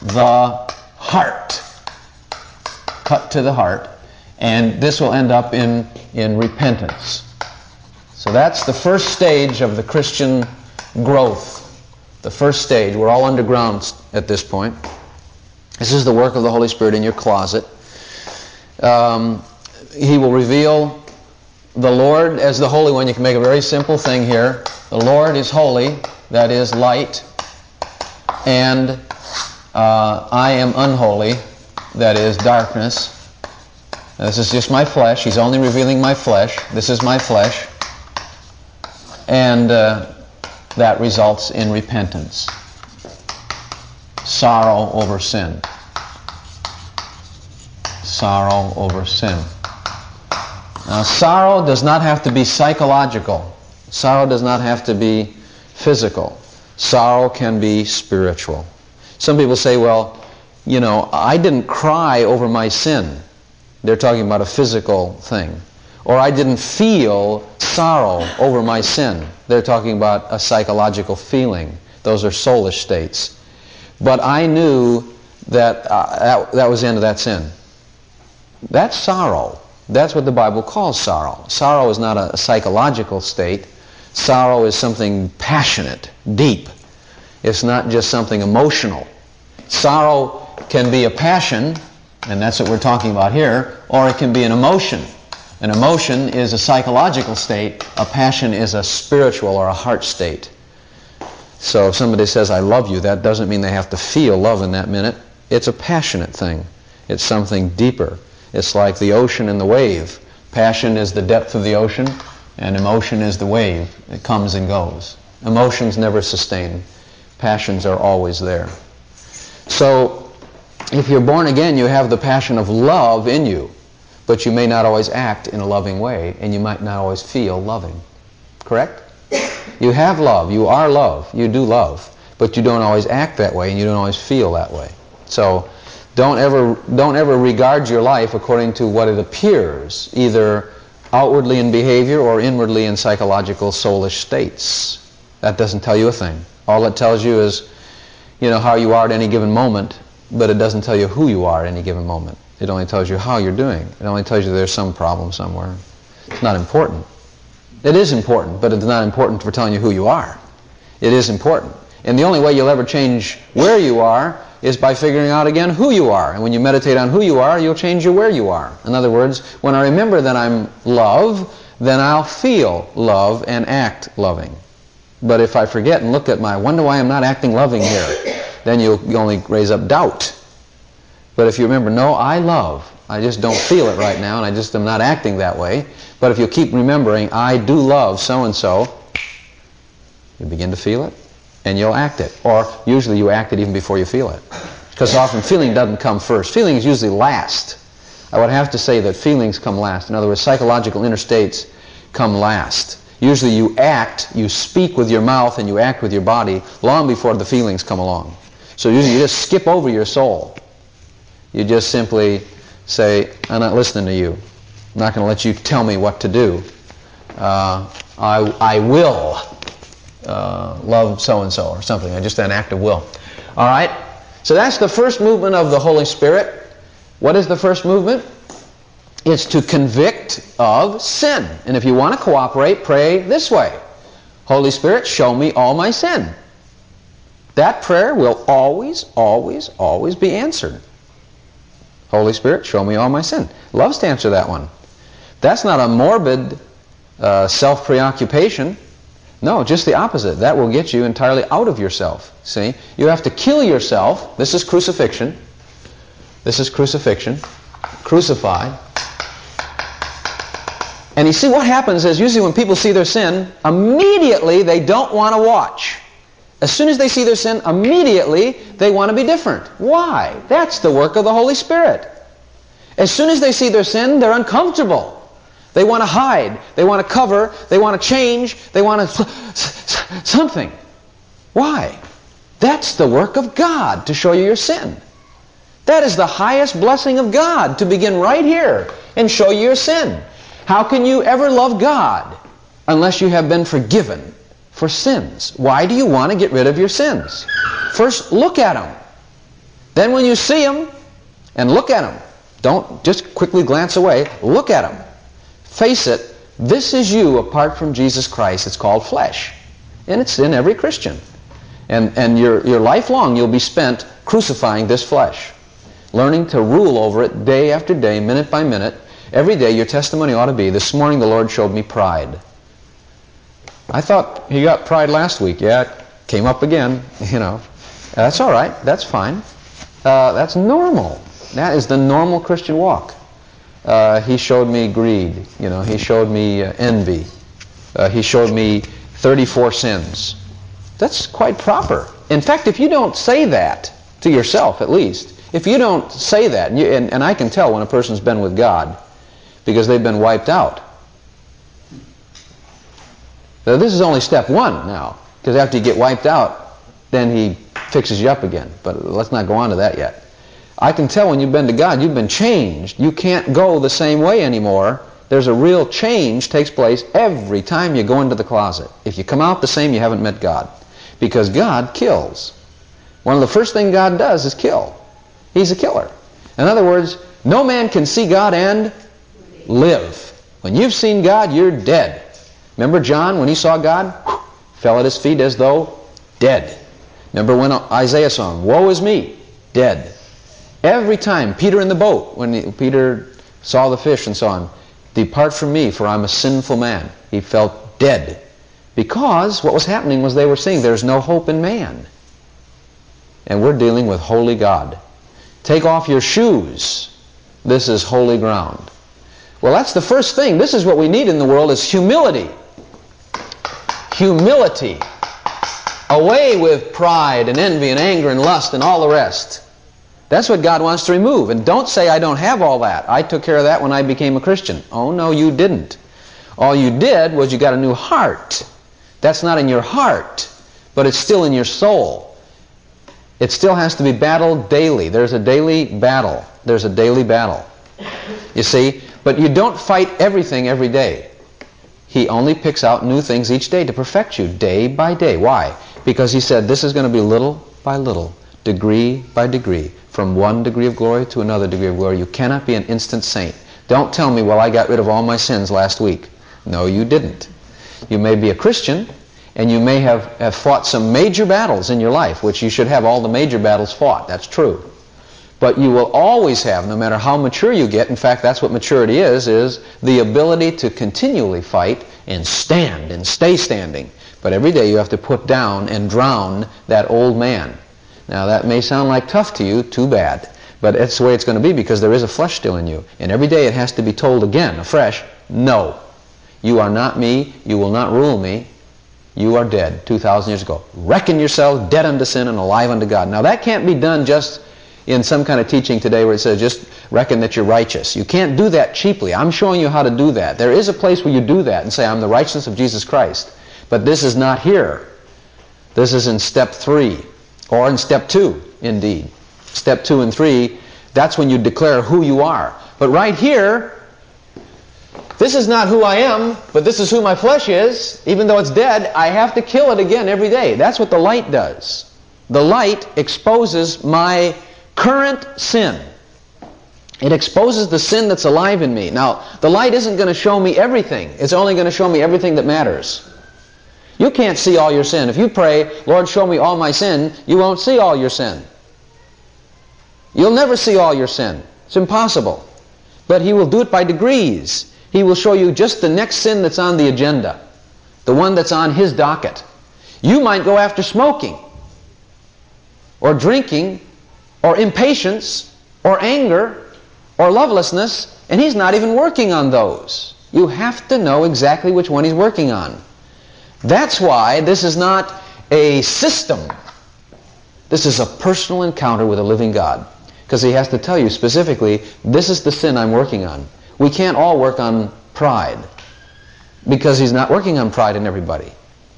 the heart. Cut to the heart. And this will end up in repentance. So that's the first stage of the Christian growth. The first stage. We're all underground at this point. This is the work of the Holy Spirit in your closet. He will reveal the Lord as the Holy One. You can make a very simple thing here. The Lord is holy, that is light, and I am unholy, that is darkness. Now, this is just my flesh. He's only revealing my flesh. This is my flesh. And that results in repentance. Sorrow over sin. Sorrow over sin. Now, sorrow does not have to be psychological. Sorrow does not have to be physical. Sorrow can be spiritual. Some people say, well, you know, I didn't cry over my sin. They're talking about a physical thing. Or I didn't feel sorrow over my sin. They're talking about a psychological feeling. Those are soulish states. But I knew that that was the end of that sin. That's sorrow. That's what the Bible calls sorrow. Sorrow is not a psychological state. Sorrow is something passionate, deep. It's not just something emotional. Sorrow can be a passion, and that's what we're talking about here, or it can be an emotion. An emotion is a psychological state. A passion is a spiritual or a heart state. So if somebody says, I love you, that doesn't mean they have to feel love in that minute. It's a passionate thing. It's something deeper. It's like the ocean and the wave. Passion is the depth of the ocean, and emotion is the wave. It comes and goes. Emotions never sustain. Passions are always there. So, if you're born again, you have the passion of love in you, but you may not always act in a loving way, and you might not always feel loving. Correct? You have love. You are love. You do love, but you don't always act that way, and you don't always feel that way. So, don't ever regard your life according to what it appears, either outwardly in behavior or inwardly in psychological soulish states. That doesn't tell you a thing. All it tells you is, you know, how you are at any given moment, but it doesn't tell you who you are at any given moment. It only tells you how you're doing. It only tells you there's some problem somewhere. It's not important. It is important, but it's not important for telling you who you are. It is important. And the only way you'll ever change where you are is by figuring out again who you are. And when you meditate on who you are, you'll change your where you are. In other words, when I remember that I'm love, then I'll feel love and act loving. But if I forget and look at I wonder why I'm not acting loving here, then you'll only raise up doubt. But if you remember, no, I love. I just don't feel it right now, and I just am not acting that way. But if you keep remembering, I do love so-and-so, you begin to feel it, and you'll act it. Or usually you act it even before you feel it. Because often feeling doesn't come first. Feelings usually last. I would have to say that feelings come last. In other words, psychological inner states come last. Usually you act, you speak with your mouth, and you act with your body long before the feelings come along. So usually you just skip over your soul. You just simply say, I'm not listening to you. I'm not going to let you tell me what to do. I will love so-and-so or something. I just an act of will. All right? So that's the first movement of the Holy Spirit. What is the first movement? It's to convict of sin. And if you want to cooperate, pray this way. Holy Spirit, show me all my sin. That prayer will always, always, always be answered. Holy Spirit, show me all my sin. Loves to answer that one. That's not a morbid self-preoccupation. No, just the opposite. That will get you entirely out of yourself. See? You have to kill yourself. This is crucifixion. This is crucifixion. Crucified. And you see what happens is usually when people see their sin, immediately they don't want to watch. As soon as they see their sin, immediately they want to be different. Why? That's the work of the Holy Spirit. As soon as they see their sin, they're uncomfortable. They want to hide. They want to cover. They want to change. They want to something. Why? That's the work of God to show you your sin. That is the highest blessing of God, to begin right here and show you your sin. How can you ever love God unless you have been forgiven for sins? Why do you want to get rid of your sins? First, look at them. Then when you see them, and look at them, don't just quickly glance away, look at them. Face it, this is you apart from Jesus Christ. It's called flesh. And it's in every Christian. And your life long you'll be spent crucifying this flesh, learning to rule over it day after day, minute by minute. Every day your testimony ought to be, this morning the Lord showed me pride. I thought he got pride last week. Yeah, it came up again, you know. That's all right. That's fine. That's normal. That is the normal Christian walk. He showed me greed. You know, he showed me envy. He showed me 34 sins. That's quite proper. In fact, if you don't say that to yourself, at least, if you don't say that, and I can tell when a person's been with God because they've been wiped out. So this is only step one now, because after you get wiped out, then he fixes you up again. But let's not go on to that yet. I can tell when you've been to God, you've been changed. You can't go the same way anymore. There's a real change takes place every time you go into the closet. If you come out the same, you haven't met God. Because God kills. One of the first things God does is kill. He's a killer. In other words, no man can see God and live. When you've seen God, you're dead. Remember John, when he saw God, fell at his feet as though dead. Remember when Isaiah saw him, woe is me, dead. Every time, Peter in the boat, when Peter saw the fish and saw him, depart from me, for I'm a sinful man. He felt dead. Because what was happening was they were saying there's no hope in man. And we're dealing with holy God. Take off your shoes. This is holy ground. Well, that's the first thing. This is what we need in the world, is humility. Humility. Away with pride and envy and anger and lust and all the rest. That's what God wants to remove. And don't say, I don't have all that. I took care of that when I became a Christian. Oh, no, you didn't. All you did was you got a new heart. That's not in your heart, but it's still in your soul. It still has to be battled daily. There's a daily battle. There's a daily battle. You see? But you don't fight everything every day. He only picks out new things each day to perfect you, day by day. Why? Because he said this is going to be little by little, degree by degree, from one degree of glory to another degree of glory. You cannot be an instant saint. Don't tell me, well, I got rid of all my sins last week. No, you didn't. You may be a Christian, and you may have fought some major battles in your life, which you should have all the major battles fought. That's true. But you will always have, no matter how mature you get, in fact, that's what maturity is the ability to continually fight and stand and stay standing. But every day you have to put down and drown that old man. Now that may sound like tough to you, too bad. But that's the way it's going to be, because there is a flesh still in you. And every day it has to be told again, afresh, no. You are not me. You will not rule me. You are dead 2,000 years ago. Reckon yourself dead unto sin and alive unto God. Now that can't be done just in some kind of teaching today where it says just reckon that you're righteous. You can't do that cheaply. I'm showing you how to do that. There is a place where you do that and say, I'm the righteousness of Jesus Christ. But this is not here. This is in step 3. Or in step 2, indeed. Step 2 and 3, that's when you declare who you are. But right here, this is not who I am, but this is who my flesh is. Even though it's dead, I have to kill it again every day. That's what the light does. The light exposes my current sin. It exposes the sin that's alive in me. Now, the light isn't going to show me everything. It's only going to show me everything that matters. You can't see all your sin. If you pray, Lord, show me all my sin, you won't see all your sin. You'll never see all your sin. It's impossible. But He will do it by degrees. He will show you just the next sin that's on the agenda, the one that's on His docket. You might go after smoking, or drinking, or impatience, or anger, or lovelessness, and He's not even working on those. You have to know exactly which one He's working on. That's why this is not a system. This is a personal encounter with a living God. Because He has to tell you specifically, this is the sin I'm working on. We can't all work on pride, because He's not working on pride in everybody.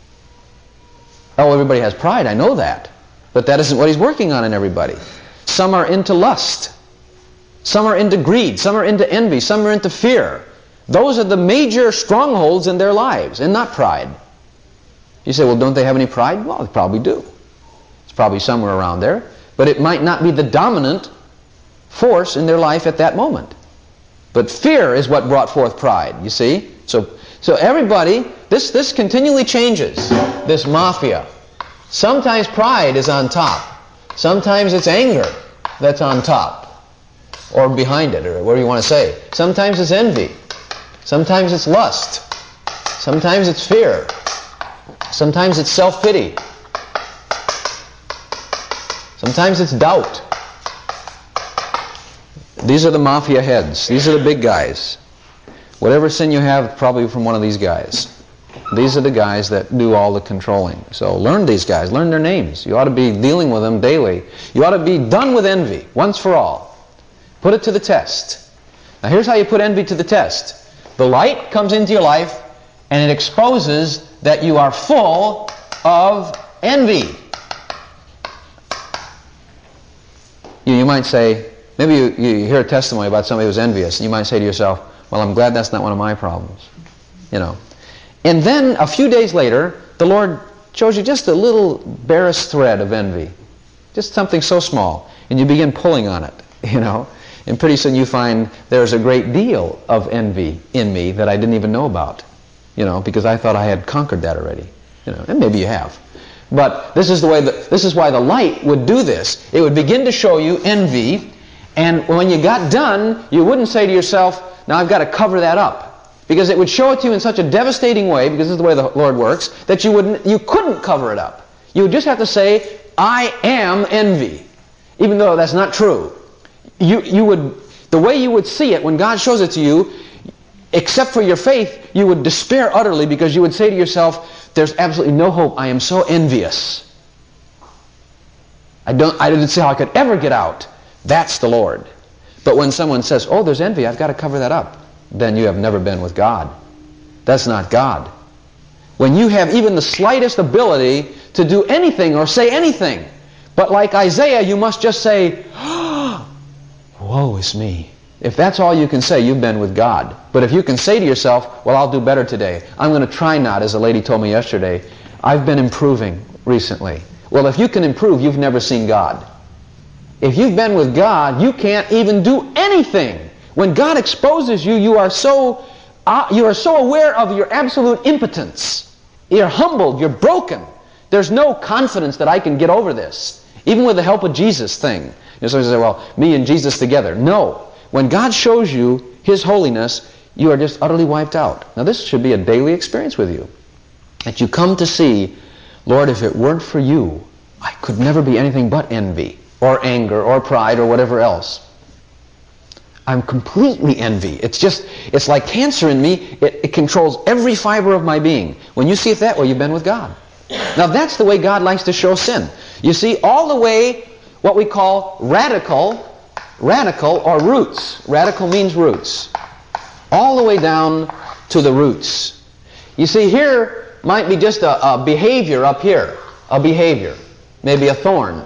Oh, everybody has pride, I know that. But that isn't what He's working on in everybody. Some are into lust. Some are into greed. Some are into envy. Some are into fear. Those are the major strongholds in their lives, and not pride. You say, well, don't they have any pride? Well, they probably do. It's probably somewhere around there. but it might not be the dominant force in their life at that moment. But fear is what brought forth pride, you see? So everybody, this continually changes, this mafia. Sometimes pride is on top. Sometimes it's anger that's on top, or behind it, or whatever you want to say. Sometimes it's envy. Sometimes it's lust. Sometimes it's fear. Sometimes it's self-pity. Sometimes it's doubt. These are the mafia heads. These are the big guys. Whatever sin you have, probably from one of these guys. These are the guys that do all the controlling. So learn these guys. Learn their names. You ought to be dealing with them daily. You ought to be done with envy, once for all. Put it to the test. Now here's how you put envy to the test. The light comes into your life, and it exposes that you are full of envy. You might say, maybe you hear a testimony about somebody who's envious, and you might say to yourself, well, I'm glad that's not one of my problems. And then a few days later, the Lord shows you just a little barest thread of envy. Just something so small. And you begin pulling on it, And pretty soon you find there's a great deal of envy in me that I didn't even know about. Because I thought I had conquered that already. And maybe you have. But this is why the light would do this. It would begin to show you envy, and when you got done, you wouldn't say to yourself, now I've got to cover that up. Because it would show it to you in such a devastating way, because this is the way the Lord works, that you couldn't cover it up. You would just have to say, I am envy. Even though that's not true. The way you would see it when God shows it to you, except for your faith, you would despair utterly, because you would say to yourself, there's absolutely no hope. I am so envious. I didn't see how I could ever get out. That's the Lord. But when someone says, oh, there's envy, I've got to cover that up, then you have never been with God. That's not God. When you have even the slightest ability to do anything or say anything, but like Isaiah, you must just say, woe is me. If that's all you can say, you've been with God. But if you can say to yourself, well, I'll do better today. I'm going to try not, as a lady told me yesterday. I've been improving recently. Well, if you can improve, you've never seen God. If you've been with God, you can't even do anything. When God exposes you, you are so aware of your absolute impotence. You're humbled. You're broken. There's no confidence that I can get over this, even with the help of Jesus thing. Somebody say, well, me and Jesus together. No. When God shows you His holiness, you are just utterly wiped out. Now this should be a daily experience with you. That you come to see, Lord, if it weren't for you, I could never be anything but envy, or anger, or pride, or whatever else. I'm completely envy. It's like cancer in me. It controls every fiber of my being. When you see it that way, you've been with God. Now that's the way God likes to show sin. You see, all the way, what we call radical or roots. Radical means roots. All the way down to the roots. You see, here might be just a behavior up here. A behavior. Maybe a thorn.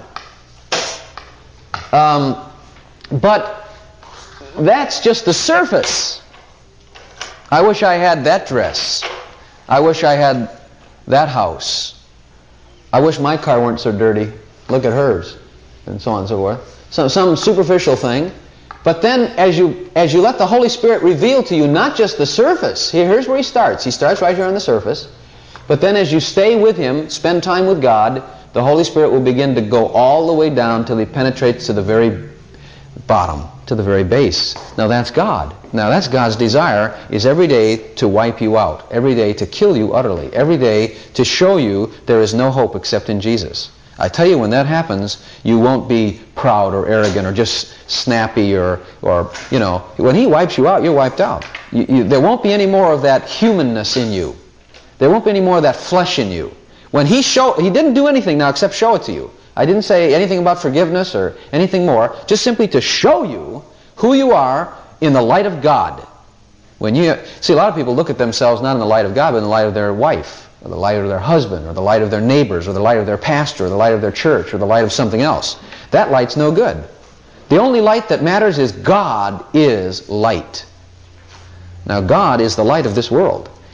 But that's just the surface. I wish I had that dress. I wish I had that house. I wish my car weren't so dirty. Look at hers. And so on and so forth. Some superficial thing. But then as you let the Holy Spirit reveal to you not just the surface. Here's where He starts. He starts right here on the surface. But then as you stay with Him, spend time with God, the Holy Spirit will begin to go all the way down till He penetrates to the very bottom, to the very base. Now that's God. Now that's God's desire, is every day to wipe you out. Every day to kill you utterly. Every day to show you there is no hope except in Jesus. I tell you, when that happens, you won't be proud or arrogant or just snappy or when He wipes you out, you're wiped out. There won't be any more of that humanness in you. There won't be any more of that flesh in you. When He didn't do anything now except show it to you. I didn't say anything about forgiveness or anything more, just simply to show you who you are in the light of God. When you see, a lot of people look at themselves not in the light of God, but in the light of their wife, or the light of their husband, or the light of their neighbors, or the light of their pastor, or the light of their church, or the light of something else. That light's no good. The only light that matters is God is light. Now God is the light of this world.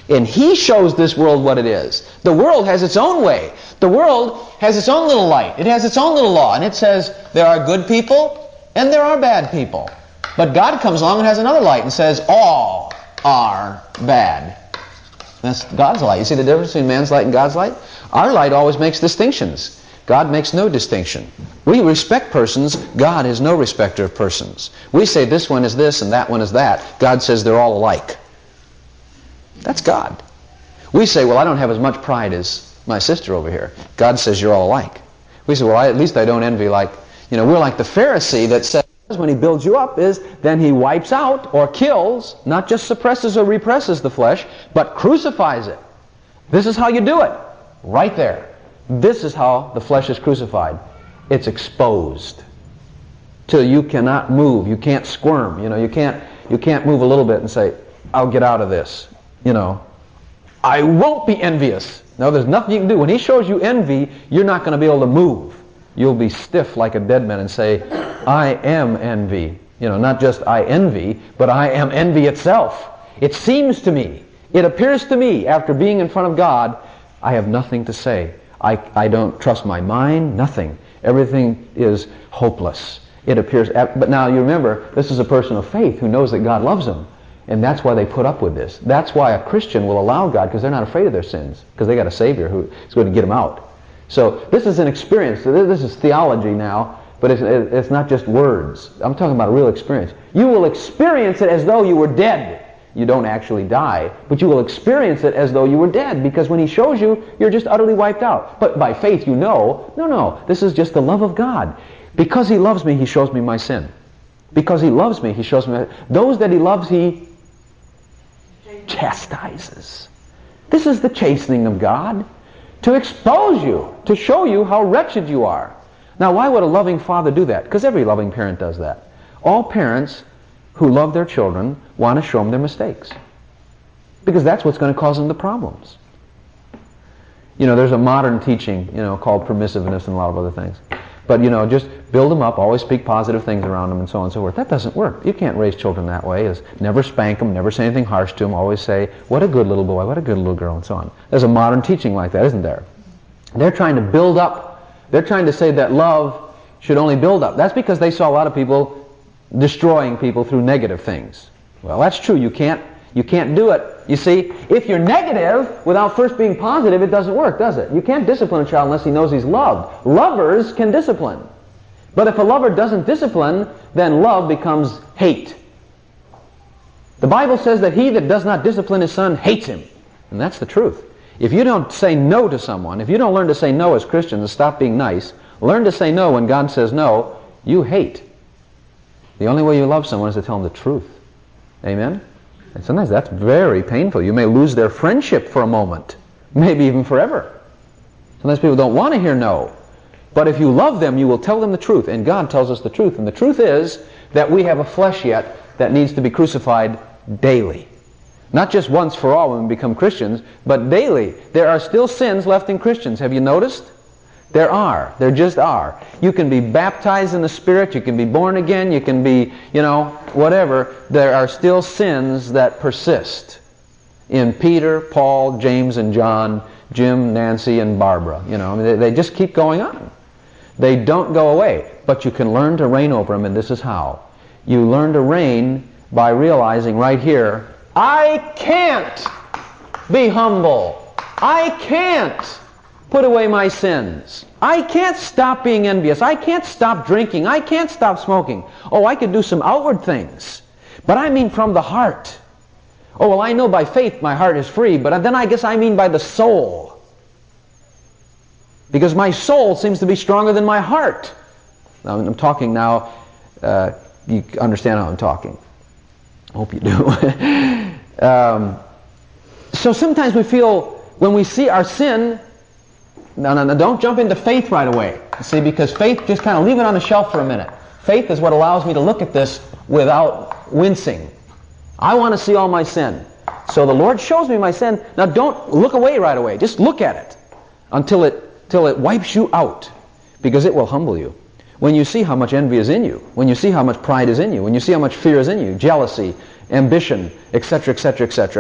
And He shows this world what it is. The world has its own way. The world has its own little light. It has its own little law. And it says there are good people and there are bad people. But God comes along and has another light and says all are bad. That's God's light. You see the difference between man's light and God's light? Our light always makes distinctions. God makes no distinction. We respect persons. God is no respecter of persons. We say this one is this and that one is that. God says they're all alike. That's God. We say, well, I don't have as much pride as my sister over here. God says you're all alike. We say, well, at least I don't envy like, we're like the Pharisee that says when he builds you up is then he wipes out or kills, not just suppresses or represses the flesh, but crucifies it. This is how you do it. Right there. This is how the flesh is crucified. It's exposed till you cannot move. You can't squirm. You can't move a little bit and say, I'll get out of this. I won't be envious. No, there's nothing you can do. When He shows you envy, you're not going to be able to move. You'll be stiff like a dead man and say, I am envy. Not just I envy, but I am envy itself. It seems to me, it appears to me, after being in front of God, I have nothing to say. I don't trust my mind, nothing. Everything is hopeless. It appears, but now you remember, this is a person of faith who knows that God loves him. And that's why they put up with this. That's why a Christian will allow God, because they're not afraid of their sins, because they got a Savior who is going to get them out. So this is an experience. This is theology now, but it's not just words. I'm talking about a real experience. You will experience it as though you were dead. You don't actually die, but you will experience it as though you were dead, because when He shows you, you're just utterly wiped out. But by faith you know, no, this is just the love of God. Because He loves me, He shows me my sin. Because He loves me, He shows me those that He loves, He chastises. This is the chastening of God, to expose you, to show you how wretched you are. Now, why would a loving father do that? Because every loving parent does that. All parents who love their children want to show them their mistakes, because that's what's going to cause them the problems. There's a modern teaching, called permissiveness and a lot of other things. But, just build them up, always speak positive things around them and so on and so forth. That doesn't work. You can't raise children that way. Never spank them, never say anything harsh to them, always say, what a good little boy, what a good little girl, and so on. There's a modern teaching like that, isn't there? They're trying to build up. They're trying to say that love should only build up. That's because they saw a lot of people destroying people through negative things. Well, that's true. You can't do it. You see, if you're negative without first being positive, it doesn't work, does it? You can't discipline a child unless he knows he's loved. Lovers can discipline. But if a lover doesn't discipline, then love becomes hate. The Bible says that he that does not discipline his son hates him. And that's the truth. If you don't say no to someone, if you don't learn to say no as Christians and stop being nice, learn to say no when God says no, you hate. The only way you love someone is to tell them the truth. Amen? And sometimes that's very painful. You may lose their friendship for a moment, maybe even forever. Sometimes people don't want to hear no. But if you love them, you will tell them the truth. And God tells us the truth. And the truth is that we have a flesh yet that needs to be crucified daily. Not just once for all when we become Christians, but daily. There are still sins left in Christians. Have you noticed? There are. There just are. You can be baptized in the Spirit. You can be born again. You can be, whatever. There are still sins that persist in Peter, Paul, James, and John, Jim, Nancy, and Barbara. They just keep going on. They don't go away. But you can learn to reign over them, and this is how. You learn to reign by realizing right here, I can't be humble. I can't put away my sins. I can't stop being envious. I can't stop drinking. I can't stop smoking. Oh, I could do some outward things, but I mean from the heart. Oh, well, I know by faith my heart is free, but then I guess I mean by the soul. Because my soul seems to be stronger than my heart. Now, I'm talking now, you understand how I'm talking. I hope you do. So sometimes we feel, when we see our sin, no, don't jump into faith right away. See, because faith, just kind of leave it on the shelf for a minute. Faith is what allows me to look at this without wincing. I want to see all my sin. So the Lord shows me my sin. Now don't look away right away. Just look at it until it wipes you out, because it will humble you. When you see how much envy is in you, when you see how much pride is in you, when you see how much fear is in you, jealousy, ambition, etc., etc., etc.,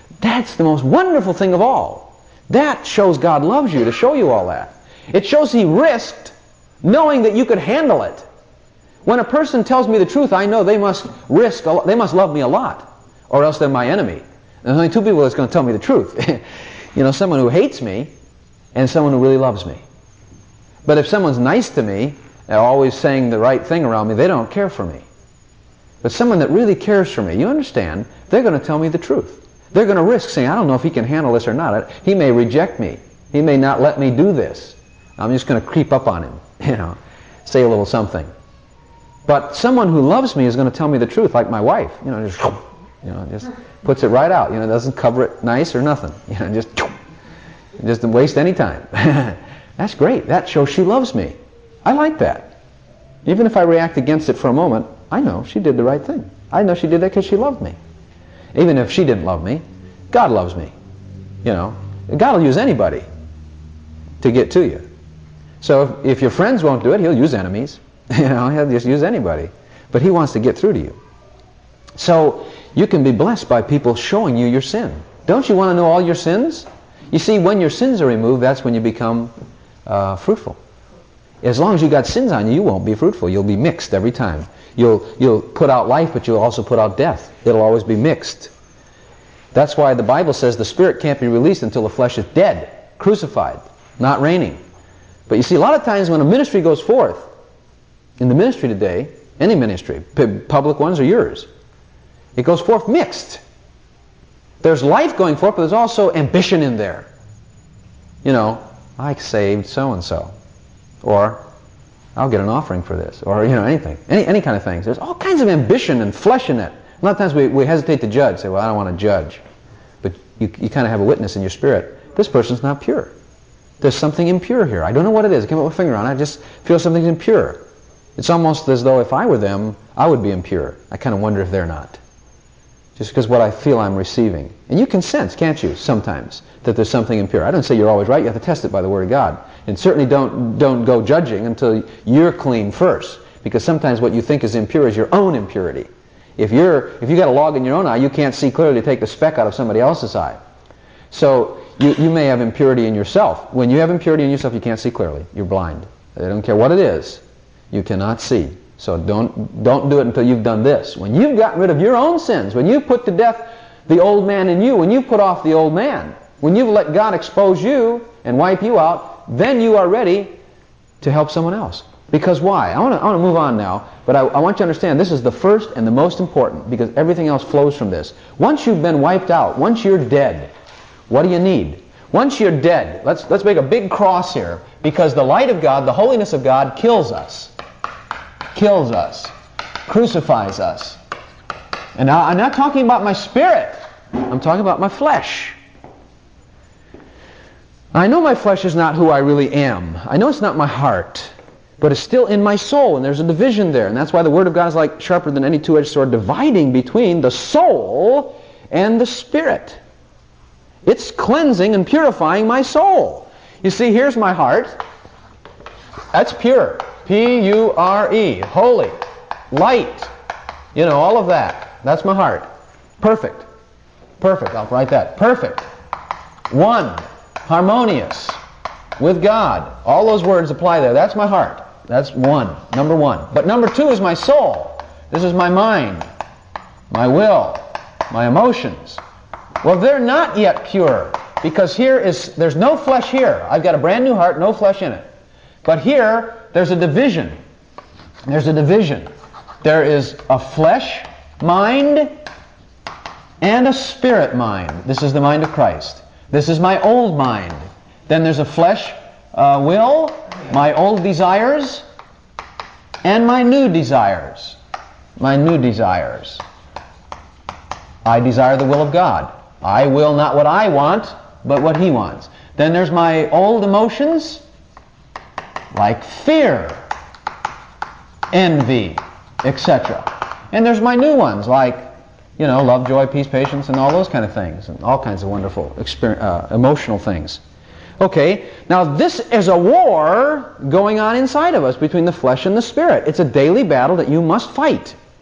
That's the most wonderful thing of all. That shows God loves you, to show you all that. It shows He risked knowing that you could handle it. When a person tells me the truth, I know they must risk a lot. They must love me a lot, or else they're my enemy. There's only two people that's going to tell me the truth. Someone who hates me and someone who really loves me. But if someone's nice to me, they're always saying the right thing around me, they don't care for me. But someone that really cares for me, you understand, they're going to tell me the truth. They're going to risk saying, I don't know if he can handle this or not. He may reject me. He may not let me do this. I'm just going to creep up on him, say a little something. But someone who loves me is going to tell me the truth, like my wife. Just puts it right out. Doesn't cover it nice or nothing. Just doesn't waste any time. That's great. That shows she loves me. I like that. Even if I react against it for a moment, I know she did the right thing. I know she did that because she loved me. Even if she didn't love me, God loves me. God will use anybody to get to you. So if your friends won't do it, He'll use enemies. He'll just use anybody. But He wants to get through to you. So you can be blessed by people showing you your sin. Don't you want to know all your sins? You see, when your sins are removed, that's when you become fruitful. As long as you got sins on you, you won't be fruitful. You'll be mixed every time. You'll put out life, but you'll also put out death. It'll always be mixed. That's why the Bible says the spirit can't be released until the flesh is dead, crucified, not reigning. But you see, a lot of times when a ministry goes forth, in the ministry today, any ministry, public ones or yours, it goes forth mixed. There's life going forth, but there's also ambition in there. I saved so-and-so. Or, I'll get an offering for this. Or, anything. Any kind of things. There's all kinds of ambition and flesh in it. A lot of times we hesitate to judge. Say, well, I don't want to judge. But you kind of have a witness in your spirit. This person's not pure. There's something impure here. I don't know what it is. I can't put my finger on it. I just feel something's impure. It's almost as though if I were them, I would be impure. I kind of wonder if they're not. Just because what I feel I'm receiving. And you can sense, can't you, sometimes, that there's something impure. I don't say you're always right. You have to test it by the Word of God. And certainly don't go judging until you're clean first. Because sometimes what you think is impure is your own impurity. If you got a log in your own eye, you can't see clearly to take the speck out of somebody else's eye. So you may have impurity in yourself. When you have impurity in yourself, you can't see clearly. You're blind. They don't care what it is. You cannot see. So don't do it until you've done this. When you've gotten rid of your own sins, when you've put to death the old man in you, when you put off the old man, when you've let God expose you and wipe you out, then you are ready to help someone else. Because why? I want to move on now, but I want you to understand this is the first and the most important, because everything else flows from this. Once you've been wiped out, once you're dead, what do you need? Once you're dead, let's make a big cross here, because the light of God, the holiness of God kills us, crucifies us. And now I'm not talking about my spirit. I'm talking about my flesh. I know my flesh is not who I really am. I know it's not my heart, but it's still in my soul, and there's a division there. And that's why the Word of God is like sharper than any two-edged sword, dividing between the soul and the spirit. It's cleansing and purifying my soul. You see, here's my heart. That's pure. P-U-R-E. Holy. Light. All of that. That's my heart. Perfect. Perfect. I'll write that. Perfect. One. Harmonious. With God. All those words apply there. That's my heart. That's one. Number one. But number two is my soul. This is my mind. My will. My emotions. Well, they're not yet pure. Because there's no flesh here. I've got a brand new heart, no flesh in it. But here, there's a division. There's a division. There is a flesh mind and a spirit mind. This is the mind of Christ. This is my old mind. Then there's a flesh will, my old desires, and my new desires. My new desires. I desire the will of God. I will not what I want, but what He wants. Then there's my old emotions, like fear, envy, etc. And there's my new ones, like, love, joy, peace, patience, and all those kind of things, and all kinds of wonderful emotional things. Okay, now this is a war going on inside of us between the flesh and the spirit. It's a daily battle that you must fight.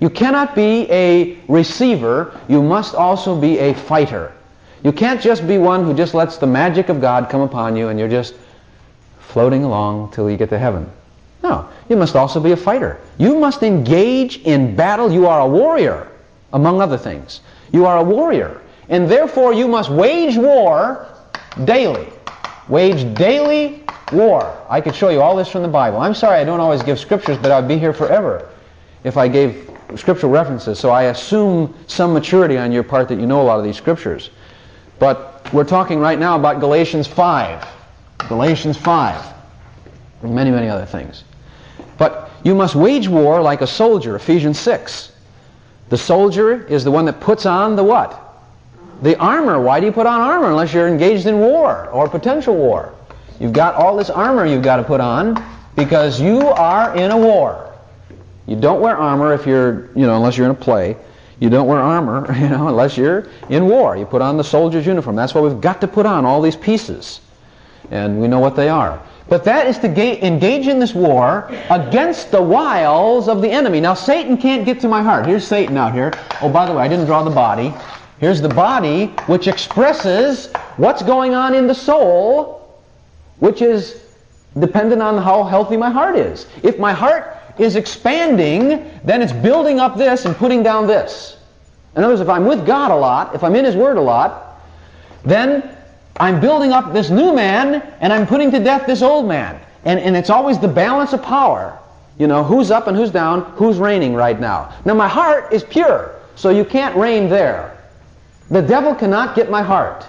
You cannot be a receiver. You must also be a fighter. You can't just be one who just lets the magic of God come upon you and you're just floating along till you get to heaven. No, you must also be a fighter. You must engage in battle. You are a warrior, among other things. You are a warrior. And therefore you must wage war daily. Wage daily war. I could show you all this from the Bible. I'm sorry I don't always give scriptures, but I'd be here forever if I gave scriptural references. So I assume some maturity on your part that you know a lot of these scriptures. But we're talking right now about Galatians 5. Galatians 5. And many, many other things. But you must wage war like a soldier, Ephesians 6. The soldier is the one that puts on the what? The armor. Why do you put on armor unless you're engaged in war or potential war? You've got all this armor you've got to put on because you are in a war. You don't wear armor if you're, unless you're in a play. You don't wear armor, unless you're in war. You put on the soldier's uniform. That's why we've got to put on all these pieces. And we know what they are. But that is to engage in this war against the wiles of the enemy. Now, Satan can't get to my heart. Here's Satan out here. Oh, by the way, I didn't draw the body. Here's the body, which expresses what's going on in the soul, which is dependent on how healthy my heart is. If my heart is expanding, then it's building up this and putting down this. In other words, if I'm with God a lot, if I'm in His Word a lot, then I'm building up this new man and I'm putting to death this old man. And it's always the balance of power. Who's up and who's down, who's reigning right now. Now my heart is pure, so you can't reign there. The devil cannot get my heart.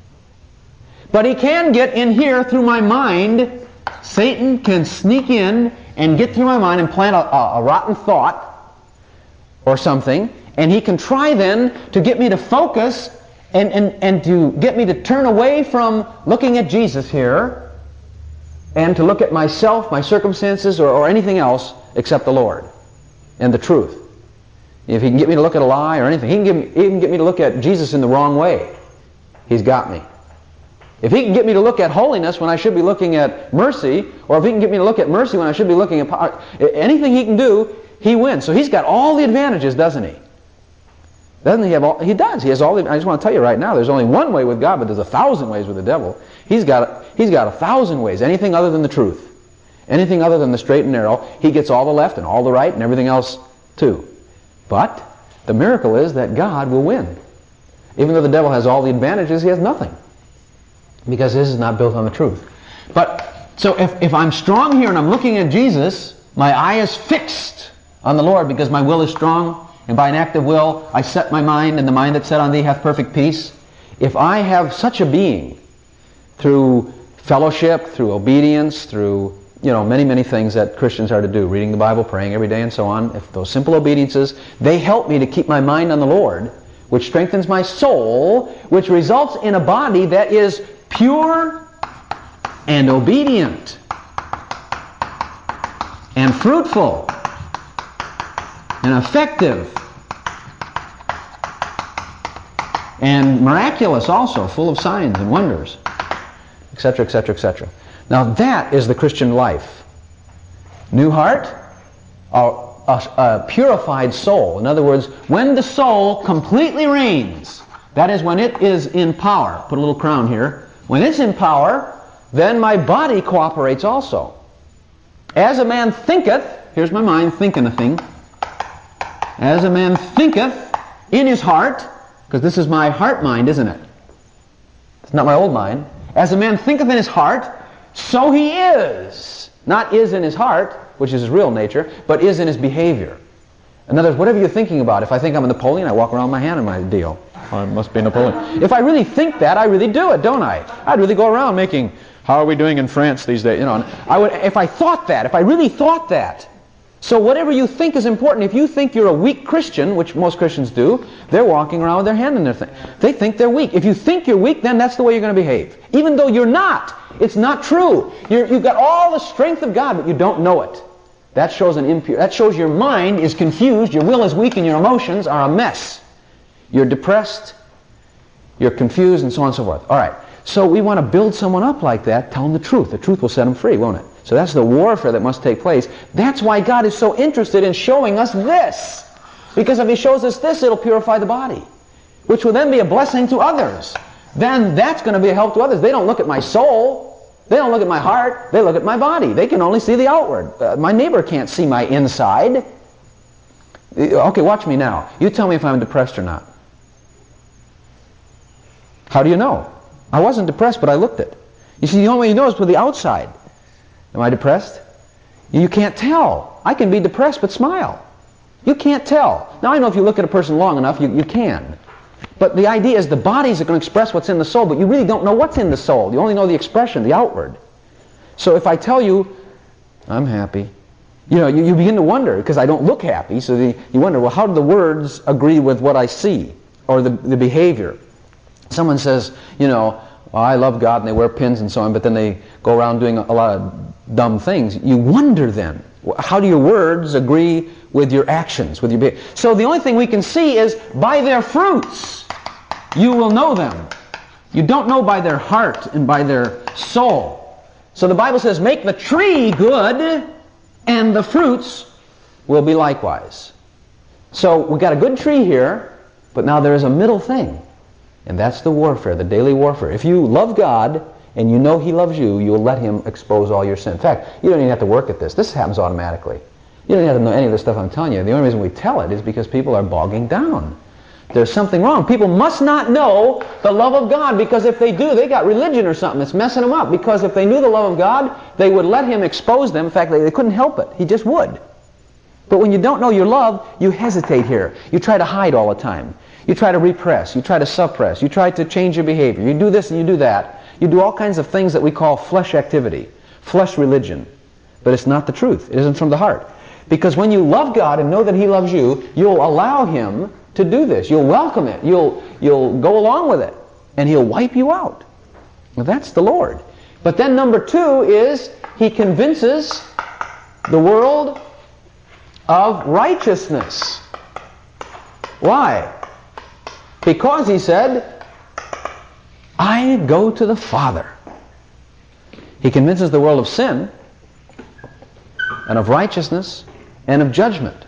But he can get in here through my mind. Satan can sneak in and get through my mind and plant a rotten thought or something. And he can try then to get me to focus and to get me to turn away from looking at Jesus here and to look at myself, my circumstances, or anything else except the Lord and the truth. If he can get me to look at a lie or anything, he can even get me to look at Jesus in the wrong way. He's got me. If he can get me to look at holiness when I should be looking at mercy, or if he can get me to look at mercy when I should be looking at power, anything he can do, he wins. So he's got all the advantages, doesn't he? Doesn't he have all? He does. He has all the. I just want to tell you right now, there's only one way with God, but there's 1,000 ways with the devil. He's got 1,000 ways. Anything other than the truth, anything other than the straight and narrow, he gets all the left and all the right and everything else too. But the miracle is that God will win. Even though the devil has all the advantages, he has nothing, because his is not built on the truth. But so if I'm strong here and I'm looking at Jesus, my eye is fixed on the Lord because my will is strong. And by an act of will, I set my mind, and the mind that's set on thee hath perfect peace. If I have such a being, through fellowship, through obedience, through many, many things that Christians are to do, reading the Bible, praying every day, and so on, if those simple obediences, they help me to keep my mind on the Lord, which strengthens my soul, which results in a body that is pure and obedient and fruitful and effective and miraculous also, full of signs and wonders, etc., etc., etc. Now that is the Christian life. New heart, a purified soul. In other words, when the soul completely reigns, that is when it is in power. Put a little crown here. When it's in power, then my body cooperates also. As a man thinketh, here's my mind thinking a thing. As a man thinketh in his heart, because this is my heart mind, isn't it? It's not my old mind. As a man thinketh in his heart, so he is. Not is in his heart, which is his real nature, but is in his behavior. In other words, whatever you're thinking about, if I think I'm a Napoleon, I walk around with my hand in my deal. Oh, it must be Napoleon. If I really think that, I really do it, don't I? I'd really go around making, how are we doing in France these days? I would, if I thought that, if I really thought that. So whatever you think is important. If you think you're a weak Christian, which most Christians do, they're walking around with their hand in their thing. They think they're weak. If you think you're weak, then that's the way you're going to behave. Even though you're not. It's not true. You've got all the strength of God, but you don't know it. That shows that shows your mind is confused, your will is weak, and your emotions are a mess. You're depressed, you're confused, and so on and so forth. All right. So we want to build someone up like that, tell them the truth. The truth will set them free, won't it? So that's the warfare that must take place. That's why God is so interested in showing us this. Because if He shows us this, it'll purify the body, which will then be a blessing to others. Then that's going to be a help to others. They don't look at my soul. They don't look at my heart. They look at my body. They can only see the outward. My neighbor can't see my inside. Okay, watch me now. You tell me if I'm depressed or not. How do you know? I wasn't depressed, but I looked it. You see, the only way you know is with the outside. Am I depressed? You can't tell. I can be depressed but smile. You can't tell. Now I know if you look at a person long enough, you can. But the idea is the bodies are going to express what's in the soul, but you really don't know what's in the soul. You only know the expression, the outward. So if I tell you, I'm happy, you begin to wonder, because I don't look happy, so you wonder, well, how do the words agree with what I see, or the behavior? Someone says, well, I love God, and they wear pins and so on, but then they go around doing a lot of dumb things. You wonder then, how do your words agree with your actions, with your behavior? So the only thing we can see is by their fruits you will know them. You don't know by their heart and by their soul. So the Bible says, make the tree good, and the fruits will be likewise. So we've got a good tree here, but now there is a middle thing. And that's the warfare, the daily warfare. If you love God and you know He loves you, you'll let Him expose all your sin. In fact, you don't even have to work at this. This happens automatically. You don't have to know any of the stuff I'm telling you. The only reason we tell it is because people are bogging down. There's something wrong. People must not know the love of God, because if they do, they got religion or something that's messing them up. Because if they knew the love of God, they would let Him expose them. In fact, they couldn't help it. He just would. But when you don't know your love, you hesitate here. You try to hide all the time. You try to repress. You try to suppress. You try to change your behavior. You do this and you do that. You do all kinds of things that we call flesh activity, flesh religion. But it's not the truth. It isn't from the heart. Because when you love God and know that He loves you, you'll allow Him to do this. You'll welcome it. You'll go along with it. And He'll wipe you out. Well, that's the Lord. But then number two is He convinces the world of righteousness. Why? Because He said, I go to the Father. He convinces the world of sin and of righteousness and of judgment.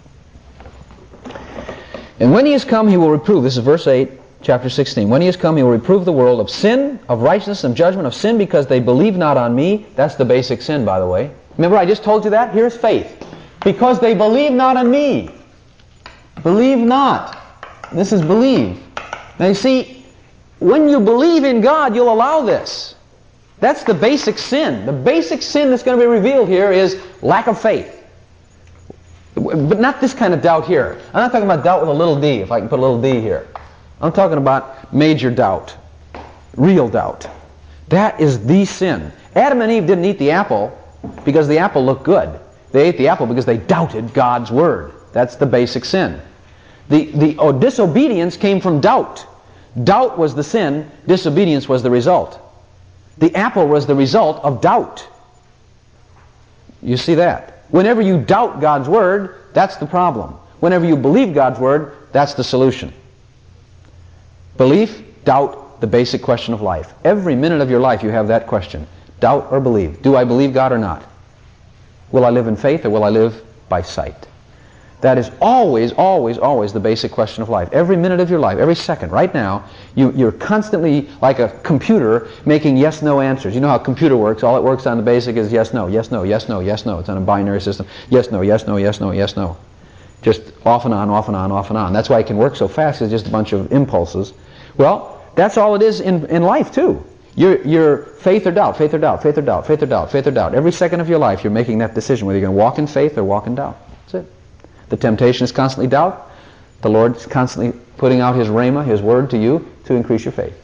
And when He has come, He will reprove. This is verse 8, chapter 16. When He has come, He will reprove the world of sin, of righteousness, and judgment. Of sin because they believe not on Me. That's the basic sin, by the way. Remember I just told you that? Here's faith. Because they believe not on Me. Believe not. This is believe. Now you see, when you believe in God, you'll allow this. That's the basic sin. The basic sin that's going to be revealed here is lack of faith. But not this kind of doubt here. I'm not talking about doubt with a little d, if I can put a little d here. I'm talking about major doubt. Real doubt. That is the sin. Adam and Eve didn't eat the apple because the apple looked good. They ate the apple because they doubted God's Word. That's the basic sin. The disobedience came from doubt. Doubt was the sin. Disobedience was the result. The apple was the result of doubt. You see that? Whenever you doubt God's Word, that's the problem. Whenever you believe God's Word, that's the solution. Belief, doubt, the basic question of life. Every minute of your life you have that question. Doubt or believe. Do I believe God or not? Will I live in faith or will I live by sight? That is always, always, always the basic question of life. Every minute of your life, every second, right now, you're constantly like a computer making yes-no answers. You know how a computer works. All it works on the basic is yes, no, yes, no, yes, no, yes, no. It's on a binary system. Yes, no, yes, no, yes, no, yes, no. Just off and on, off and on, off and on. That's why it can work so fast. It's just a bunch of impulses. Well, that's all it is in life too. You're faith or doubt, faith or doubt, faith or doubt, faith or doubt, faith or doubt. Every second of your life you're making that decision whether you're going to walk in faith or walk in doubt. That's it. The temptation is constantly doubt. The Lord's constantly putting out His rhema, His word to you to increase your faith.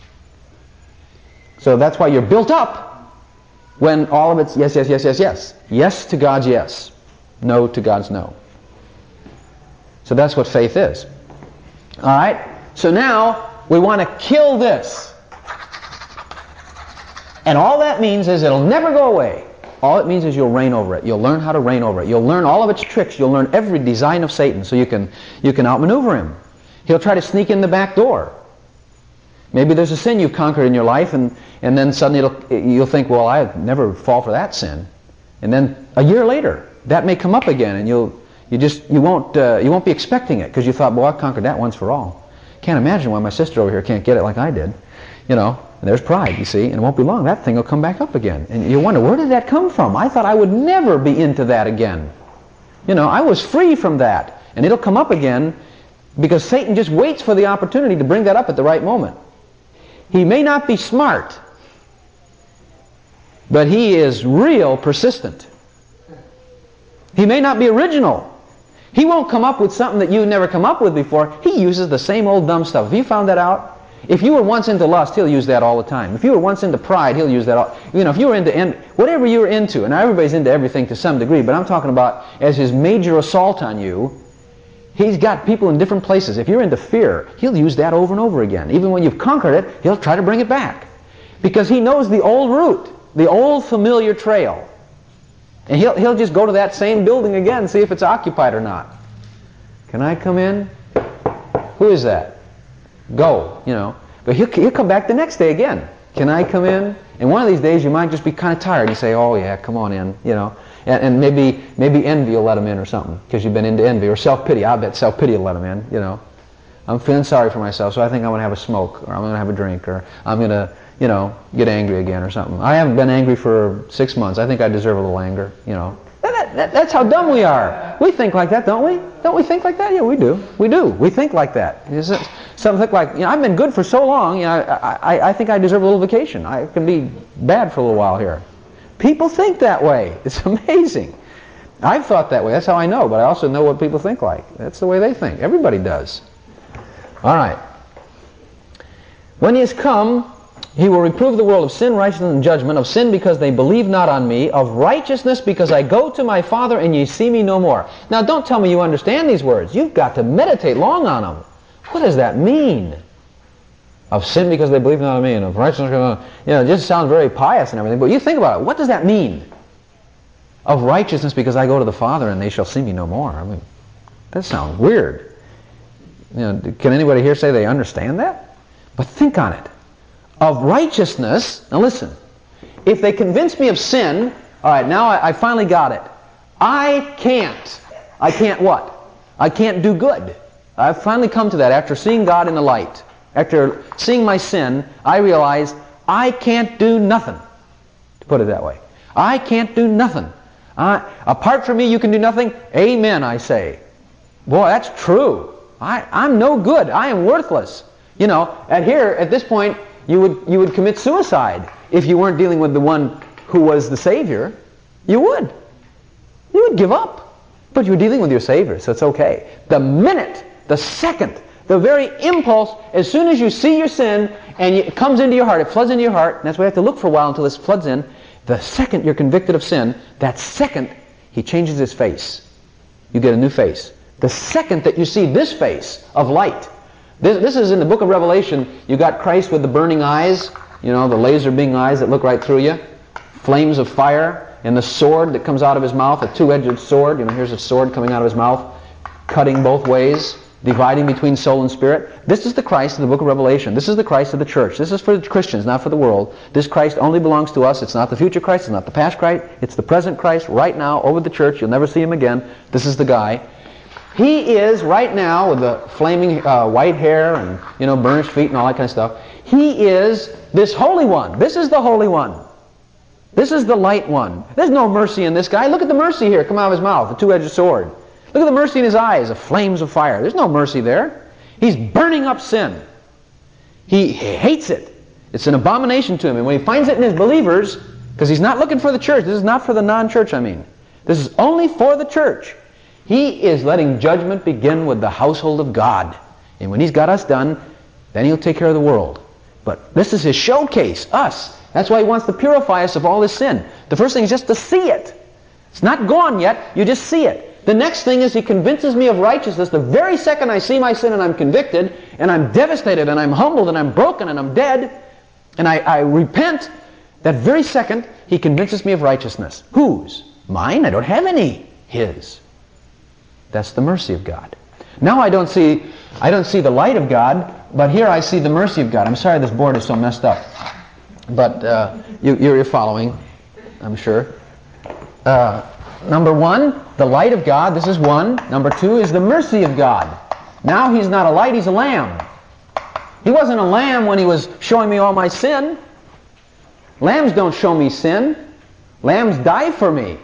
So that's why you're built up when all of it's yes, yes, yes, yes, yes. Yes to God's yes. No to God's no. So that's what faith is. All right? So now we want to kill this. And all that means is it'll never go away. All it means is you'll reign over it. You'll learn how to reign over it. You'll learn all of its tricks. You'll learn every design of Satan so you can outmaneuver him. He'll try to sneak in the back door. Maybe there's a sin you've conquered in your life and then suddenly you'll think, well, I'd never fall for that sin. And then a year later, that may come up again and you'll You won't be expecting it because you thought, well, I conquered that once for all. Can't imagine why my sister over here can't get it like I did. And there's pride, you see, and it won't be long. That thing will come back up again. And you wonder, where did that come from? I thought I would never be into that again. I was free from that. And it'll come up again because Satan just waits for the opportunity to bring that up at the right moment. He may not be smart, but he is real persistent. He may not be original. He won't come up with something that you've never come up with before. He uses the same old dumb stuff. Have you found that out? If you were once into lust, he'll use that all the time. If you were once into pride, he'll use that all. If you were into whatever you were into, and everybody's into everything to some degree, but I'm talking about as his major assault on you, he's got people in different places. If you're into fear, he'll use that over and over again. Even when you've conquered it, he'll try to bring it back. Because he knows the old route, the old familiar trail. And he'll just go to that same building again and see if it's occupied or not. Can I come in? Who is that? Go, But he'll come back the next day again. Can I come in? And one of these days you might just be kind of tired. You say, oh yeah, come on in, And maybe envy will let him in or something because you've been into envy. Or self-pity. I bet self-pity will let him in, I'm feeling sorry for myself, so I think I'm going to have a smoke, or I'm going to have a drink, or I'm going to, get angry again or something. I haven't been angry for 6 months. I think I deserve a little anger, That's how dumb we are. We think like that, don't we? Don't we think like that? Yeah, we do. We do. We think like that. Some think like, I've been good for so long, I think I deserve a little vacation. I can be bad for a little while here. People think that way. It's amazing. I've thought that way. That's how I know, but I also know what people think like. That's the way they think. Everybody does. All right. When he has come, he will reprove the world of sin, righteousness, and judgment. Of sin, because they believe not on me. Of righteousness, because I go to my Father, and ye see me no more. Now, don't tell me you understand these words. You've got to meditate long on them. What does that mean? Of sin, because they believe not on me, and of righteousness, it just sounds very pious and everything. But you think about it. What does that mean? Of righteousness, because I go to the Father, and they shall see me no more. I mean, that sounds weird. Can anybody here say they understand that? But think on it. Of righteousness, now listen, if they convince me of sin, all right, now I finally got it. I can't what? I can't do good. I've finally come to that after seeing God in the light. After seeing my sin, I realize I can't do nothing, to put it that way. I can't do nothing. Apart from me, you can do nothing. Amen, I say. Boy, that's true. I'm no good. I am worthless. At this point, you would commit suicide if you weren't dealing with the one who was the Savior. You would. You would give up. But you're dealing with your Savior, so it's okay. The minute, the second, the very impulse, as soon as you see your sin and it comes into your heart, it floods into your heart, and that's why you have to look for a while until this floods in. The second you're convicted of sin, that second he changes his face. You get a new face. The second that you see this face of light. This is in the book of Revelation. You got Christ with the burning eyes, the laser beam eyes that look right through you, flames of fire, and the sword that comes out of his mouth, a two-edged sword. Here's a sword coming out of his mouth, cutting both ways, dividing between soul and spirit. This is the Christ of the book of Revelation. This is the Christ of the church. This is for the Christians, not for the world. This Christ only belongs to us. It's not the future Christ. It's not the past Christ. It's the present Christ right now over the church. You'll never see him again. This is the guy. He is, right now, with the flaming white hair and, burnished feet and all that kind of stuff, he is this Holy One. This is the Holy One. This is the Light One. There's no mercy in this guy. Look at the mercy here come out of his mouth, a two-edged sword. Look at the mercy in his eyes, the flames of fire. There's no mercy there. He's burning up sin. He hates it. It's an abomination to him. And when he finds it in his believers, because he's not looking for the church. This is not for the non-church, This is only for the church. He is letting judgment begin with the household of God. And when he's got us done, then he'll take care of the world. But this is his showcase, us. That's why he wants to purify us of all this sin. The first thing is just to see it. It's not gone yet, you just see it. The next thing is he convinces me of righteousness. The very second I see my sin and I'm convicted, and I'm devastated, and I'm humbled, and I'm broken, and I'm dead, and I repent, that very second he convinces me of righteousness. Whose? Mine? I don't have any. His. That's the mercy of God. Now I don't see the light of God, but here I see the mercy of God. I'm sorry this board is so messed up. But you're following, I'm sure. Number one, The light of God, this is one. Number two is the mercy of God. Now he's not a light, he's a lamb. He wasn't a lamb when he was showing me all my sin. Lambs don't show me sin. Lambs die for me.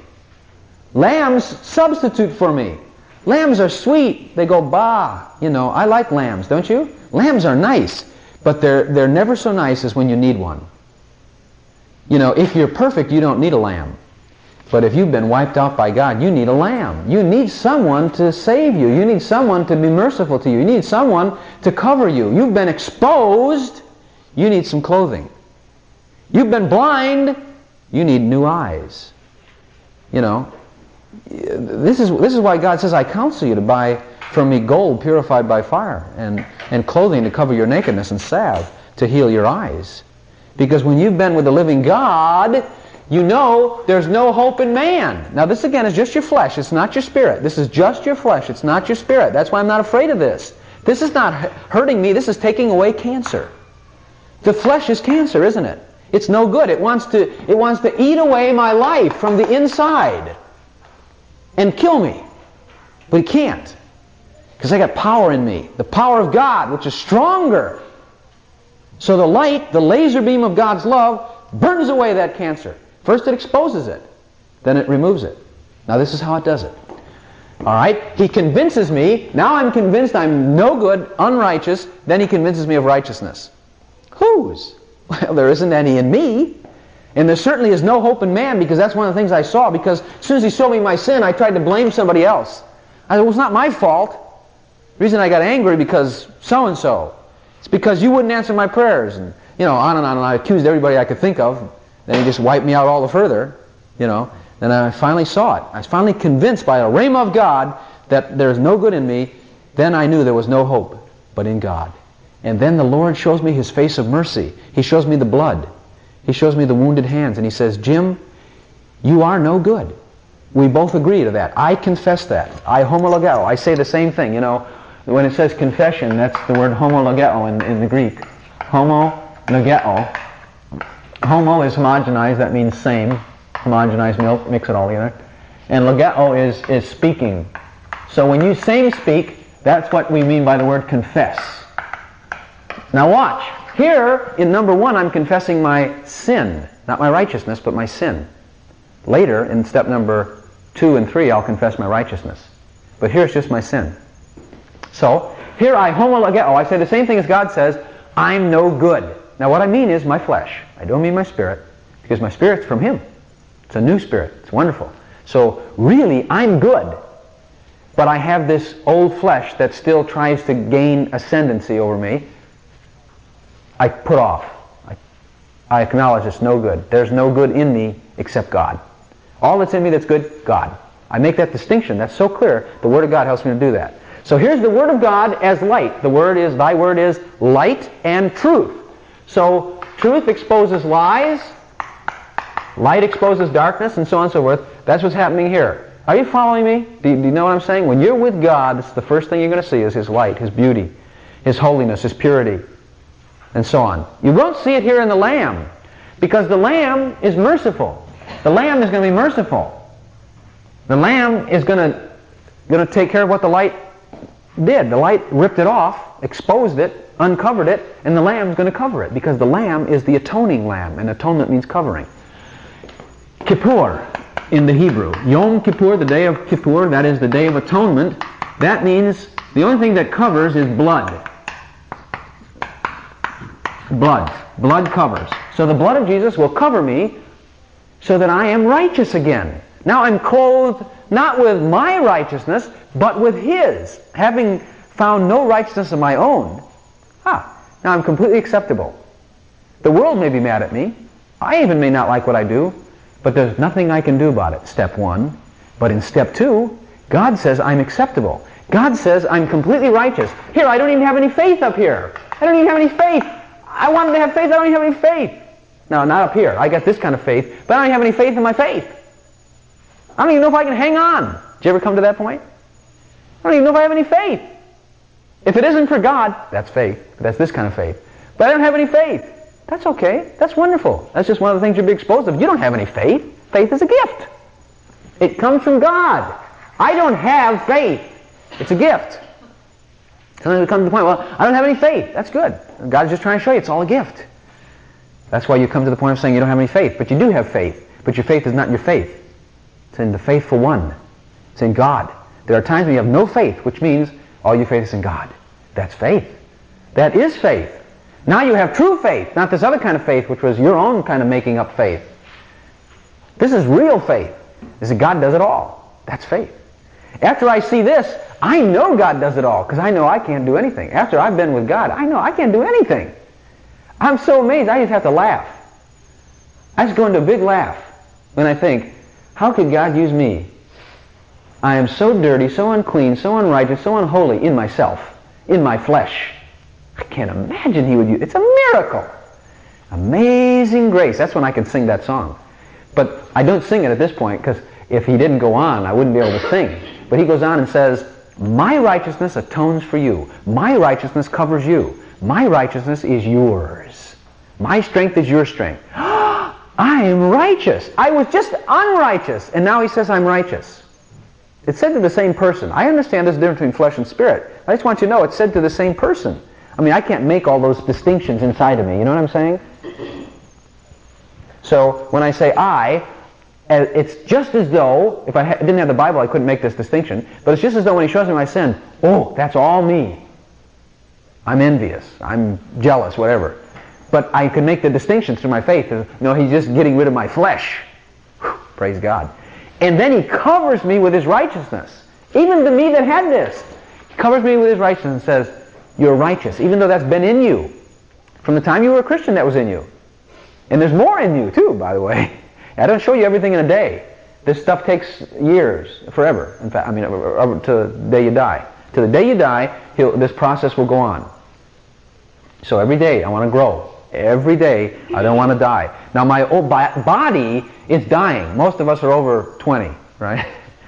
Lambs substitute for me. Lambs are sweet. They go, bah. You know, I like lambs, don't you? Lambs are nice, but they're never so nice as when you need one. You know, if you're perfect, you don't need a lamb. But if you've been wiped out by God, you need a lamb. You need someone to save you. You need someone to be merciful to you. You need someone to cover you. You've been exposed. You need some clothing. You've been blind. You need new eyes. You know, this is why God says, I counsel you to buy from me gold purified by fire and clothing to cover your nakedness and salve to heal your eyes. Because when you've been with the living God, you know there's no hope in man. Now this again is just your flesh. It's not your spirit. This is just your flesh. It's not your spirit. That's why I'm not afraid of this. This is not hurting me. This is taking away cancer. The flesh is cancer, isn't it? It's no good. It wants to eat away my life from the inside and kill me. But it can't. Because I got power in me. The power of God, which is stronger. So the light, the laser beam of God's love, burns away that cancer. First it exposes it, then it removes it. Now this is how it does it. All right? He convinces me. Now I'm convinced I'm no good, unrighteous. Then he convinces me of righteousness. Whose? Well, there isn't any in me. And there certainly is no hope in man, because that's one of the things I saw. Because as soon as he showed me my sin, I tried to blame somebody else. I said, well, it's not my fault. The reason I got angry because so-and-so. It's because you wouldn't answer my prayers. And, you know, on and on. And I accused everybody I could think of. Then he just wiped me out all the further. You know. Then I finally saw it. I was finally convinced by a rhema of God that there's no good in me. Then I knew there was no hope but in God. And then the Lord shows me His face of mercy. He shows me the blood. He shows me the wounded hands. And He says, Jim, you are no good. We both agree to that. I confess that. I homologeo. I say the same thing. You know, when it says confession, that's the word homologeo in the Greek. Homologeo. Homo is homogenized. That means same. Homogenized milk. Mix it all together. And logeo is speaking. So when you same speak, that's what we mean by the word confess. Now watch. Here, in number one, I'm confessing my sin. Not my righteousness, but my sin. Later, in step number 2 and 3, I'll confess my righteousness. But here's just my sin. So, here I homologeo. I say the same thing as God says, I'm no good. Now what I mean is my flesh. I don't mean my spirit, because my spirit's from Him. It's a new spirit. It's wonderful. So, really, I'm good. But I have this old flesh that still tries to gain ascendancy over me. I put off. I acknowledge it's no good. There's no good in me except God. All that's in me that's good, God. I make that distinction. That's so clear. The Word of God helps me to do that. So here's the Word of God as light. The Word is, thy Word is light and truth. So truth exposes lies, light exposes darkness, and so on and so forth. That's what's happening here. Are you following me? Do you know what I'm saying? When you're with God, it's the first thing you're going to see is His light, His beauty, His holiness, His purity, and so on. You won't see it here in the Lamb, because the Lamb is merciful. The Lamb is going to be merciful. The Lamb is going to take care of what the light did. The light ripped it off, exposed it, uncovered it, and the Lamb is going to cover it, because the Lamb is the atoning Lamb, and atonement means covering. Kippur in the Hebrew. Yom Kippur, the day of Kippur, that is the day of atonement. That means the only thing that covers is blood. Blood. Blood covers. So the blood of Jesus will cover me so that I am righteous again. Now I'm clothed not with my righteousness, but with His. Having found no righteousness of my own, now I'm completely acceptable. The world may be mad at me. I even may not like what I do, but there's nothing I can do about it, step 1. But in step 2, God says I'm acceptable. God says I'm completely righteous. Here, I don't even have any faith up here. I don't even have any faith. I wanted to have faith. I don't even have any faith. No, not up here. I got this kind of faith, but I don't even have any faith in my faith. I don't even know if I can hang on. Did you ever come to that point? I don't even know if I have any faith. If it isn't for God, that's faith. That's this kind of faith. But I don't have any faith. That's okay. That's wonderful. That's just one of the things you'll be exposed to. You don't have any faith. Faith is a gift. It comes from God. I don't have faith. It's a gift. Sometimes we come to the point, well, I don't have any faith. That's good. God's just trying to show you it's all a gift. That's why you come to the point of saying you don't have any faith. But you do have faith. But your faith is not your faith. It's in the faithful one. It's in God. There are times when you have no faith, which means all your faith is in God. That's faith. That is faith. Now you have true faith, not this other kind of faith, which was your own kind of making up faith. This is real faith. This is God does it all. That's faith. After I see this, I know God does it all, because I know I can't do anything. After I've been with God, I know I can't do anything. I'm so amazed, I just have to laugh. I just go into a big laugh when I think, how could God use me? I am so dirty, so unclean, so unrighteous, so unholy in myself, in my flesh. I can't imagine He would use. It's a miracle. Amazing grace. That's when I can sing that song. But I don't sing it at this point, because if He didn't go on, I wouldn't be able to sing. But He goes on and says, my righteousness atones for you. My righteousness covers you. My righteousness is yours. My strength is your strength. I am righteous. I was just unrighteous. And now He says I'm righteous. It's said to the same person. I understand there's a difference between flesh and spirit. I just want you to know it's said to the same person. I mean, I can't make all those distinctions inside of me. You know what I'm saying? So when I say I, it's just as though, if I didn't have the Bible, I couldn't make this distinction, but it's just as though when He shows me my sin, oh, that's all me. I'm envious, I'm jealous, whatever. But I can make the distinctions through my faith. No, He's just getting rid of my flesh. Whew, praise God. And then He covers me with His righteousness. Even to me that had this, He covers me with His righteousness and says, you're righteous, even though that's been in you. From the time you were a Christian, that was in you. And there's more in you, too, by the way. I don't show you everything in a day. This stuff takes years, forever. In fact, to the day you die. To the day you die, this process will go on. So every day, I want to grow. Every day, I don't want to die. Now, my old body is dying. Most of us are over 20, right?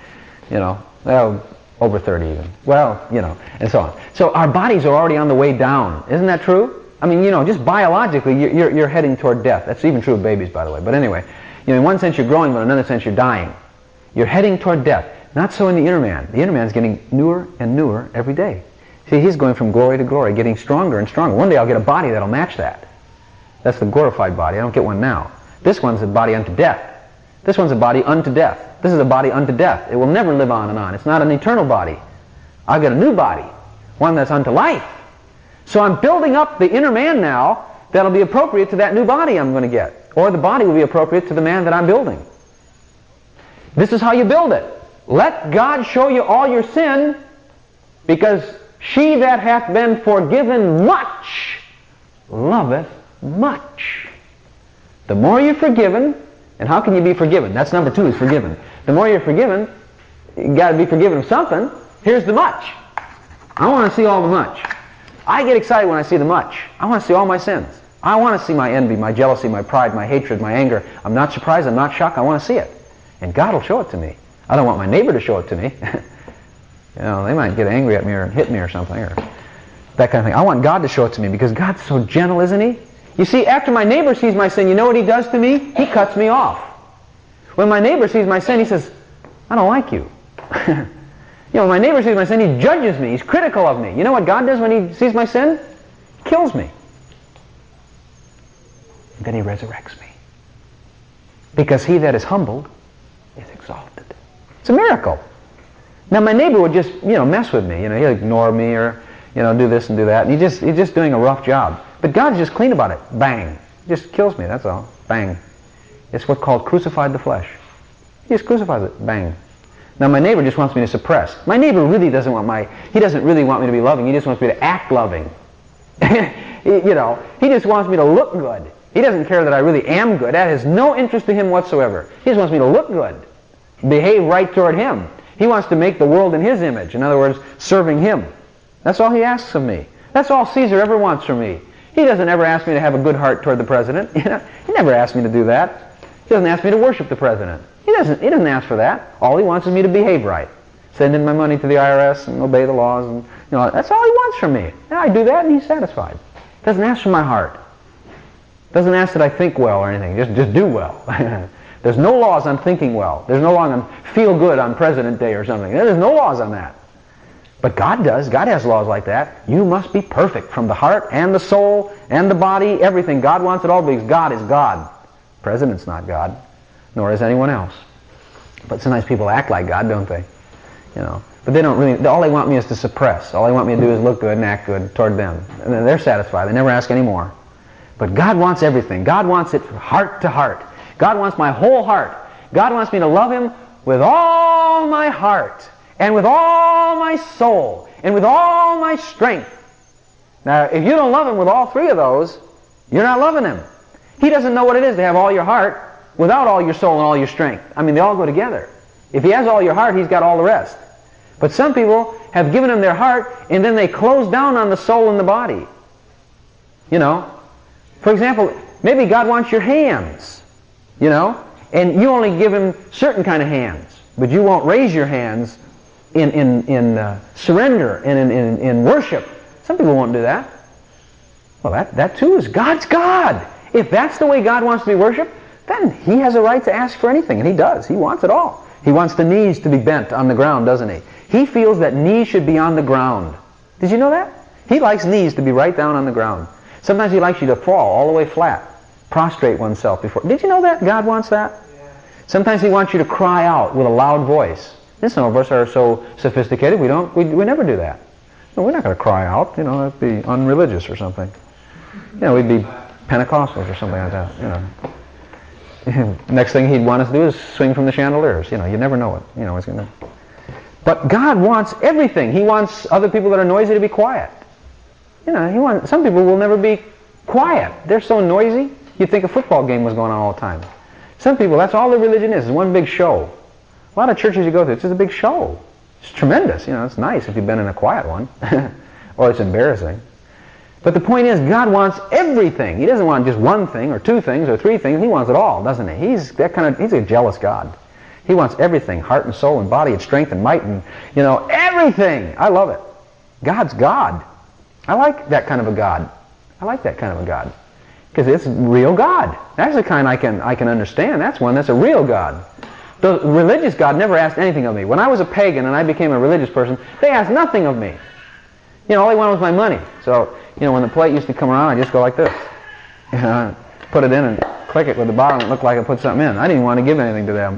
Well, over 30 even. Well, and so on. So our bodies are already on the way down. Isn't that true? I mean, just biologically, you're heading toward death. That's even true of babies, by the way. But anyway, in one sense you're growing, but in another sense you're dying. You're heading toward death. Not so in the inner man. The inner man's getting newer and newer every day. See, he's going from glory to glory, getting stronger and stronger. One day I'll get a body that'll match that. That's the glorified body. I don't get one now. This one's a body unto death. This one's a body unto death. This is a body unto death. It will never live on and on. It's not an eternal body. I've got a new body, one that's unto life. So I'm building up the inner man now that'll be appropriate to that new body I'm going to get. Or the body will be appropriate to the man that I'm building. This is how you build it. Let God show you all your sin, because she that hath been forgiven much loveth much. The more you're forgiven, and how can you be forgiven? That's number 2, is forgiven. The more you're forgiven, you got to be forgiven of something. Here's the much. I want to see all the much. I get excited when I see the much. I want to see all my sins. I want to see my envy, my jealousy, my pride, my hatred, my anger. I'm not surprised. I'm not shocked. I want to see it. And God will show it to me. I don't want my neighbor to show it to me. They might get angry at me or hit me or something, or that kind of thing. I want God to show it to me, because God's so gentle, isn't He? You see, after my neighbor sees my sin, you know what He does to me? He cuts me off. When my neighbor sees my sin, he says, I don't like you. When my neighbor sees my sin, he judges me. He's critical of me. You know what God does when He sees my sin? He kills me. And then He resurrects me. Because he that is humbled is exalted. It's a miracle. Now my neighbor would just, mess with me. He'll ignore me or, do this and do that. And he's just doing a rough job. But God's just clean about it. Bang. He just kills me, that's all. Bang. It's what's called crucified the flesh. He just crucifies it. Bang. Now my neighbor just wants me to suppress. My neighbor really doesn't really want me to be loving. He just wants me to act loving. He just wants me to look good. He doesn't care that I really am good. That has no interest to him whatsoever. He just wants me to look good. Behave right toward him. He wants to make the world in his image. In other words, serving him. That's all he asks of me. That's all Caesar ever wants from me. He doesn't ever ask me to have a good heart toward the president. He never asked me to do that. He doesn't ask me to worship the president. He doesn't ask for that. All he wants is me to behave right. Send in my money to the IRS and obey the laws. And that's all he wants from me. And I do that and he's satisfied. Doesn't ask for my heart. Doesn't ask that I think well or anything. Just do well. There's no laws on thinking well. There's no law on feel good on President Day or something. There's no laws on that. But God does. God has laws like that. You must be perfect from the heart and the soul and the body, everything. God wants it all because God is God. The President's not God, nor is anyone else. But sometimes people act like God, don't they? You know. But they don't really, all they want me is to suppress. All they want me to do is look good and act good toward them. And then they're satisfied. They never ask any more. But God wants everything. God wants it from heart to heart. God wants my whole heart. God wants me to love Him with all my heart and with all my soul and with all my strength. Now, if you don't love Him with all three of those, you're not loving Him. He doesn't know what it is to have all your heart without all your soul and all your strength. I mean, they all go together. If He has all your heart, He's got all the rest. But some people have given Him their heart and then they close down on the soul and the body. You know? For example, maybe God wants your hands. You know? And you only give Him certain kind of hands. But you won't raise your hands in surrender and in worship. Some people won't do that. Well, that too is God's God. If that's the way God wants to be worshipped, then He has a right to ask for anything. And He does. He wants it all. He wants the knees to be bent on the ground, doesn't He? He feels that knees should be on the ground. Did you know that? He likes knees to be right down on the ground. Sometimes He likes you to fall all the way flat. Prostrate oneself before. Did you know that? God wants that? Yeah. Sometimes He wants you to cry out with a loud voice. And some of us are so sophisticated, we never do that. No, we're not going to cry out. You know, that'd be unreligious or something. You know, we'd be Pentecostals or something like that. You know. Next thing He'd want us to do is swing from the chandeliers. You know, you never know it. You know, it's going to. But God wants everything. He wants other people that are noisy to be quiet. You know, some people will never be quiet. They're so noisy, you'd think a football game was going on all the time. Some people, that's all their religion is one big show. A lot of churches you go to, it's just a big show. It's tremendous. You know, it's nice if you've been in a quiet one. Or it's embarrassing. But the point is, God wants everything. He doesn't want just one thing or two things or three things. He wants it all, doesn't He? He's a jealous God. He wants everything, heart and soul and body and strength and might and, you know, everything. I love it. God's God. I like that kind of a God. I like that kind of a God. Because it's real God. That's the kind I can understand. That's one that's a real God. The religious God never asked anything of me. When I was a pagan and I became a religious person, they asked nothing of me. You know, all they wanted was my money. So, you know, when the plate used to come around, I just go like this. You know, put it in and click it with the bottom. It looked like I put something in. I didn't want to give anything to them.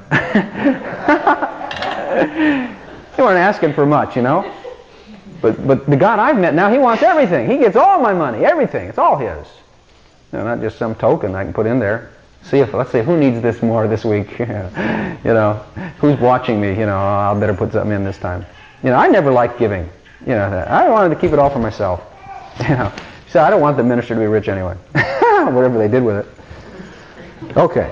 They weren't asking for much, you know. But the God I've met now, He wants everything. He gets all my money, everything. It's all His. You know, not just some token I can put in there. Let's see who needs this more this week. You know, who's watching me? You know, I'll better put something in this time. You know, I never liked giving. You know, I wanted to keep it all for myself. You know, so I don't want the minister to be rich anyway. Whatever they did with it. Okay.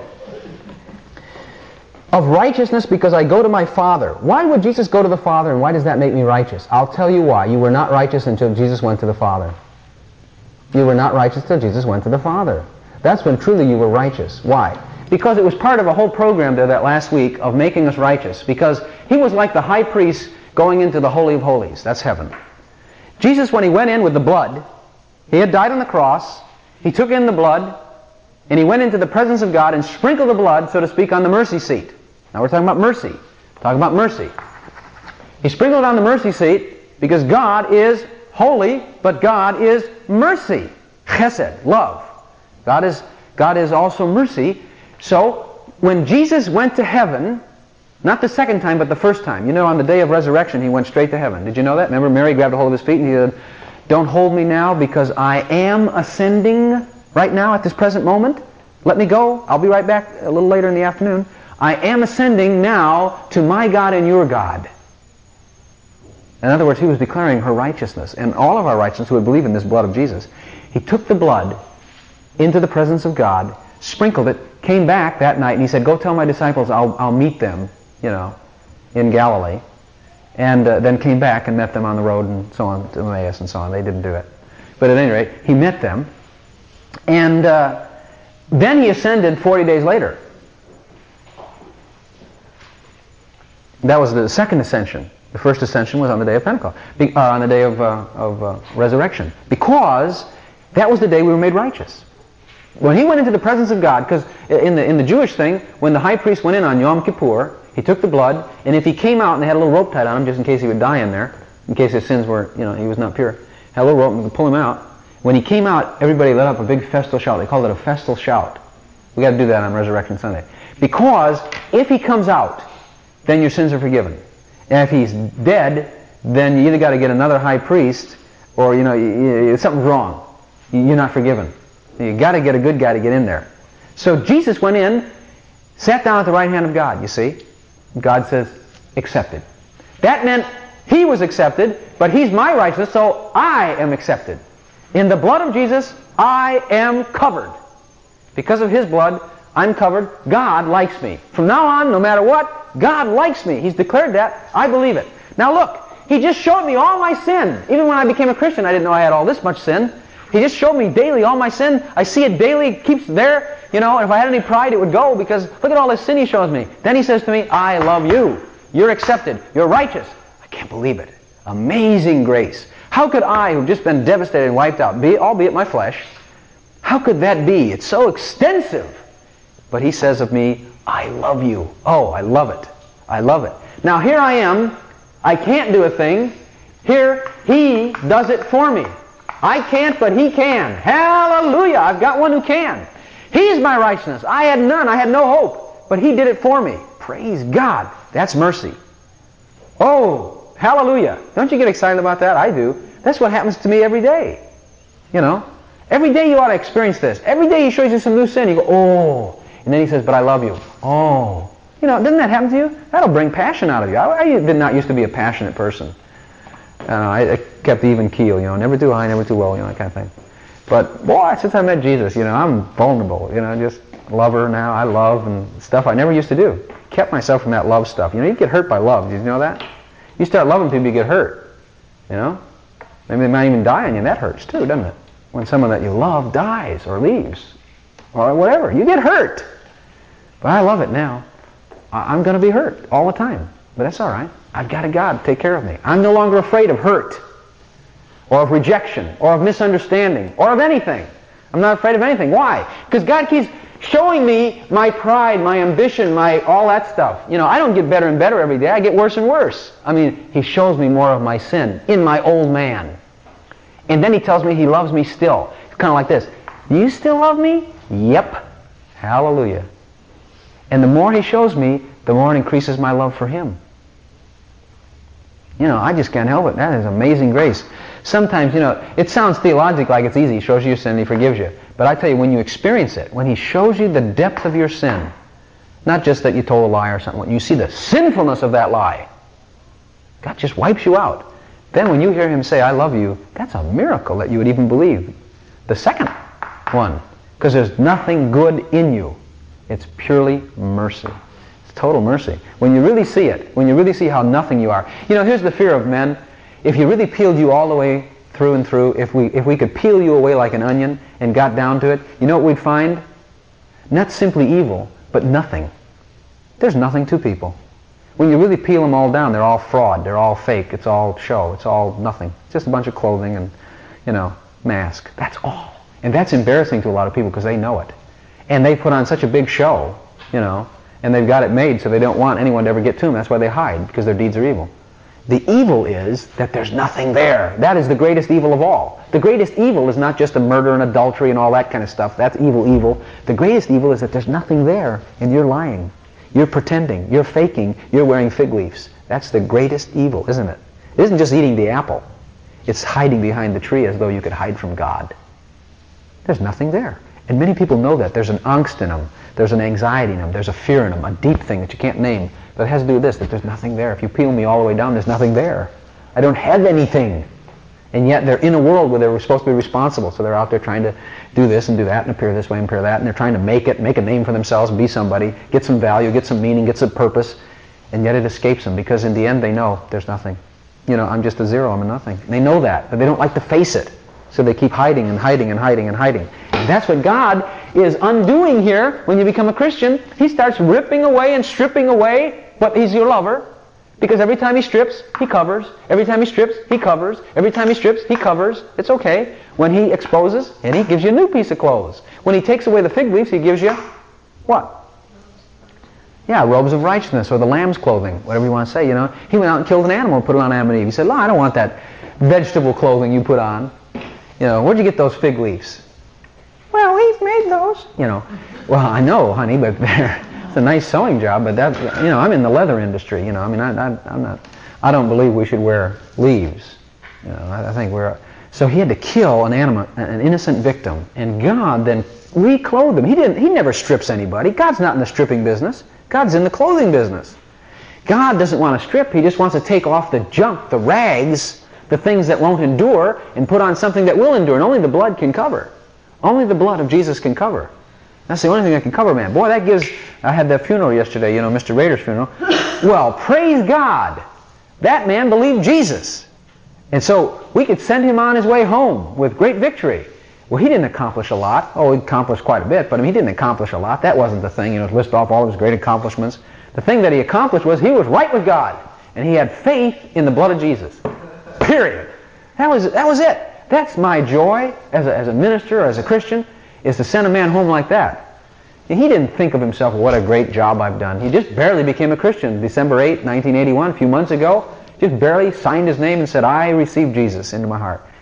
Of righteousness because I go to my Father. Why would Jesus go to the Father and why does that make me righteous? I'll tell you why. You were not righteous until Jesus went to the Father. You were not righteous until Jesus went to the Father. That's when truly you were righteous. Why? Because it was part of a whole program there that last week of making us righteous. Because He was like the high priest going into the Holy of Holies. That's heaven. Jesus, when He went in with the blood, He had died on the cross. He took in the blood and He went into the presence of God and sprinkled the blood, so to speak, on the mercy seat. Now we're talking about mercy. Talking about mercy. He sprinkled on the mercy seat because God is holy, but God is mercy. Chesed, love. God is also mercy. So when Jesus went to heaven, not the second time, but the first time. You know, on the day of resurrection, He went straight to heaven. Did you know that? Remember, Mary grabbed a hold of His feet and He said, "Don't hold me now because I am ascending right now at this present moment. Let me go. I'll be right back a little later in the afternoon. I am ascending now to my God and your God." In other words, He was declaring her righteousness and all of our righteousness who would believe in this blood of Jesus. He took the blood into the presence of God, sprinkled it, came back that night, and He said, "Go tell my disciples I'll meet them, you know, in Galilee." And then came back and met them on the road and so on, to Emmaus and so on. They didn't do it. But at any rate, He met them. And then He ascended 40 days later. That was the second ascension. The first ascension was on the day of Pentecost, on the day of resurrection. Because that was the day we were made righteous. When he went into the presence of God, because in the Jewish thing, when the high priest went in on Yom Kippur, he took the blood, and if he came out and they had a little rope tied on him, just in case he would die in there, in case his sins were, he was not pure, had a little rope and would pull him out. When he came out, everybody let up a big festal shout. They called it a festal shout. We got to do that on Resurrection Sunday. Because if he comes out, then your sins are forgiven. And if he's dead, then you either got to get another high priest, or something's wrong. You're not forgiven. You got to get a good guy to get in there. So Jesus went in, sat down at the right hand of God. You see, God says, accepted. That meant he was accepted, but he's my righteousness, so I am accepted. In the blood of Jesus, I am covered. Because of his blood, I'm covered. God likes me. From now on, no matter what, God likes me. He's declared that. I believe it. Now look, he just showed me all my sin. Even when I became a Christian, I didn't know I had all this much sin. He just showed me daily all my sin. I see it daily. It keeps there. And if I had any pride, it would go, because look at all this sin he shows me. Then he says to me, I love you. You're accepted. You're righteous. I can't believe it. Amazing grace. How could I, who've just been devastated and wiped out, albeit my flesh, how could that be? It's so extensive. But he says of me, I love you. Oh, I love it. I love it. Now here I am. I can't do a thing. Here, he does it for me. I can't, but he can. Hallelujah! I've got one who can. He's my righteousness. I had none. I had no hope. But he did it for me. Praise God. That's mercy. Oh, hallelujah. Don't you get excited about that? I do. That's what happens to me every day. Every day you ought to experience this. Every day he shows you some new sin. You go, oh. And then he says, but I love you. Oh. Doesn't that happen to you? That'll bring passion out of you. I did not used to be a passionate person. I kept even keel, never too high, never too low, that kind of thing. But boy, since I met Jesus, I'm vulnerable, just lover now. I love and stuff I never used to do. Kept myself from that love stuff. You get hurt by love. Did you know that? You start loving people, you get hurt. Maybe they might even die on you, and that hurts too, doesn't it? When someone that you love dies or leaves or whatever, you get hurt. But I love it now. I'm going to be hurt all the time, but that's all right. I've got a God to take care of me. I'm no longer afraid of hurt or of rejection or of misunderstanding or of anything. I'm not afraid of anything. Why? Because God keeps showing me my pride, my ambition, all that stuff. I don't get better and better every day. I get worse and worse. He shows me more of my sin in my old man. And then he tells me he loves me still. It's kind of like this. You still love me? Yep. Hallelujah. And the more he shows me, the more it increases my love for him. I just can't help it. That is amazing grace. Sometimes, it sounds theologically like it's easy. He shows you your sin, he forgives you. But I tell you, when you experience it, when he shows you the depth of your sin, not just that you told a lie or something, when you see the sinfulness of that lie, God just wipes you out. Then when you hear him say, I love you, that's a miracle that you would even believe. The second one, because there's nothing good in you. It's purely mercy. It's total mercy. When you really see it, when you really see how nothing you are. Here's the fear of men. If he really peeled you all the way through and through, if we could peel you away like an onion and got down to it, you know what we'd find? Not simply evil, but nothing. There's nothing to people. When you really peel them all down, they're all fraud, they're all fake, it's all show, it's all nothing. It's just a bunch of clothing and, mask. That's all. And that's embarrassing to a lot of people because they know it. And they put on such a big show, and they've got it made so they don't want anyone to ever get to them. That's why they hide, because their deeds are evil. The evil is that there's nothing there. That is the greatest evil of all. The greatest evil is not just a murder and adultery and all that kind of stuff. That's evil. The greatest evil is that there's nothing there, and you're lying. You're pretending. You're faking. You're wearing fig leaves. That's the greatest evil, isn't it? It isn't just eating the apple. It's hiding behind the tree as though you could hide from God. There's nothing there. And many people know that. There's an angst in them. There's an anxiety in them. There's a fear in them, a deep thing that you can't name. But it has to do with this, that there's nothing there. If you peel me all the way down, there's nothing there. I don't have anything. And yet they're in a world where they're supposed to be responsible. So they're out there trying to do this and do that and appear this way and appear that. And they're trying to make a name for themselves, be somebody, get some value, get some meaning, get some purpose. And yet it escapes them because in the end they know there's nothing. I'm just a zero, I'm a nothing. And they know that, but they don't like to face it. So they keep hiding and hiding and hiding and hiding. And that's what God is undoing here when you become a Christian. He starts ripping away and stripping away, but he's your lover. Because every time he strips, he covers. Every time he strips, he covers. Every time he strips, he covers. It's okay. When he exposes, and he gives you a new piece of clothes. When he takes away the fig leaves, he gives you what? Yeah, robes of righteousness, or the lamb's clothing, whatever you want to say, you know. He went out and killed an animal and put it on Adam and Eve. He said, "No, I don't want that vegetable clothing you put on. You know, where'd you get those fig leaves?" "Well, we've made those." You know, "Well, I know, honey, but it's a nice sewing job, but that, you know, I'm in the leather industry, you know. I mean, I don't believe we should wear leaves. You know, I think we're..." So he had to kill an animal, an innocent victim, and God then reclothed him. He never strips anybody. God's not in the stripping business. God's in the clothing business. God doesn't want to strip. He just wants to take off the junk, the rags, the things that won't endure, and put on something that will endure. And only the blood can cover. Only the blood of Jesus can cover. That's the only thing that can cover man. Boy, that gives... I had the funeral yesterday, you know, Mr. Rader's funeral. Well, praise God. That man believed Jesus. And so we could send him on his way home with great victory. Well, he didn't accomplish a lot. Oh, he accomplished quite a bit, but I mean, he didn't accomplish a lot. That wasn't the thing, you know, to list off all of his great accomplishments. The thing that he accomplished was he was right with God, and he had faith in the blood of Jesus. Period. That was it. That's my joy as a minister or as a Christian, is to send a man home like that. And he didn't think of himself, what a great job I've done. He just barely became a Christian. December 8, 1981, a few months ago, just barely signed his name and said, "I received Jesus into my heart."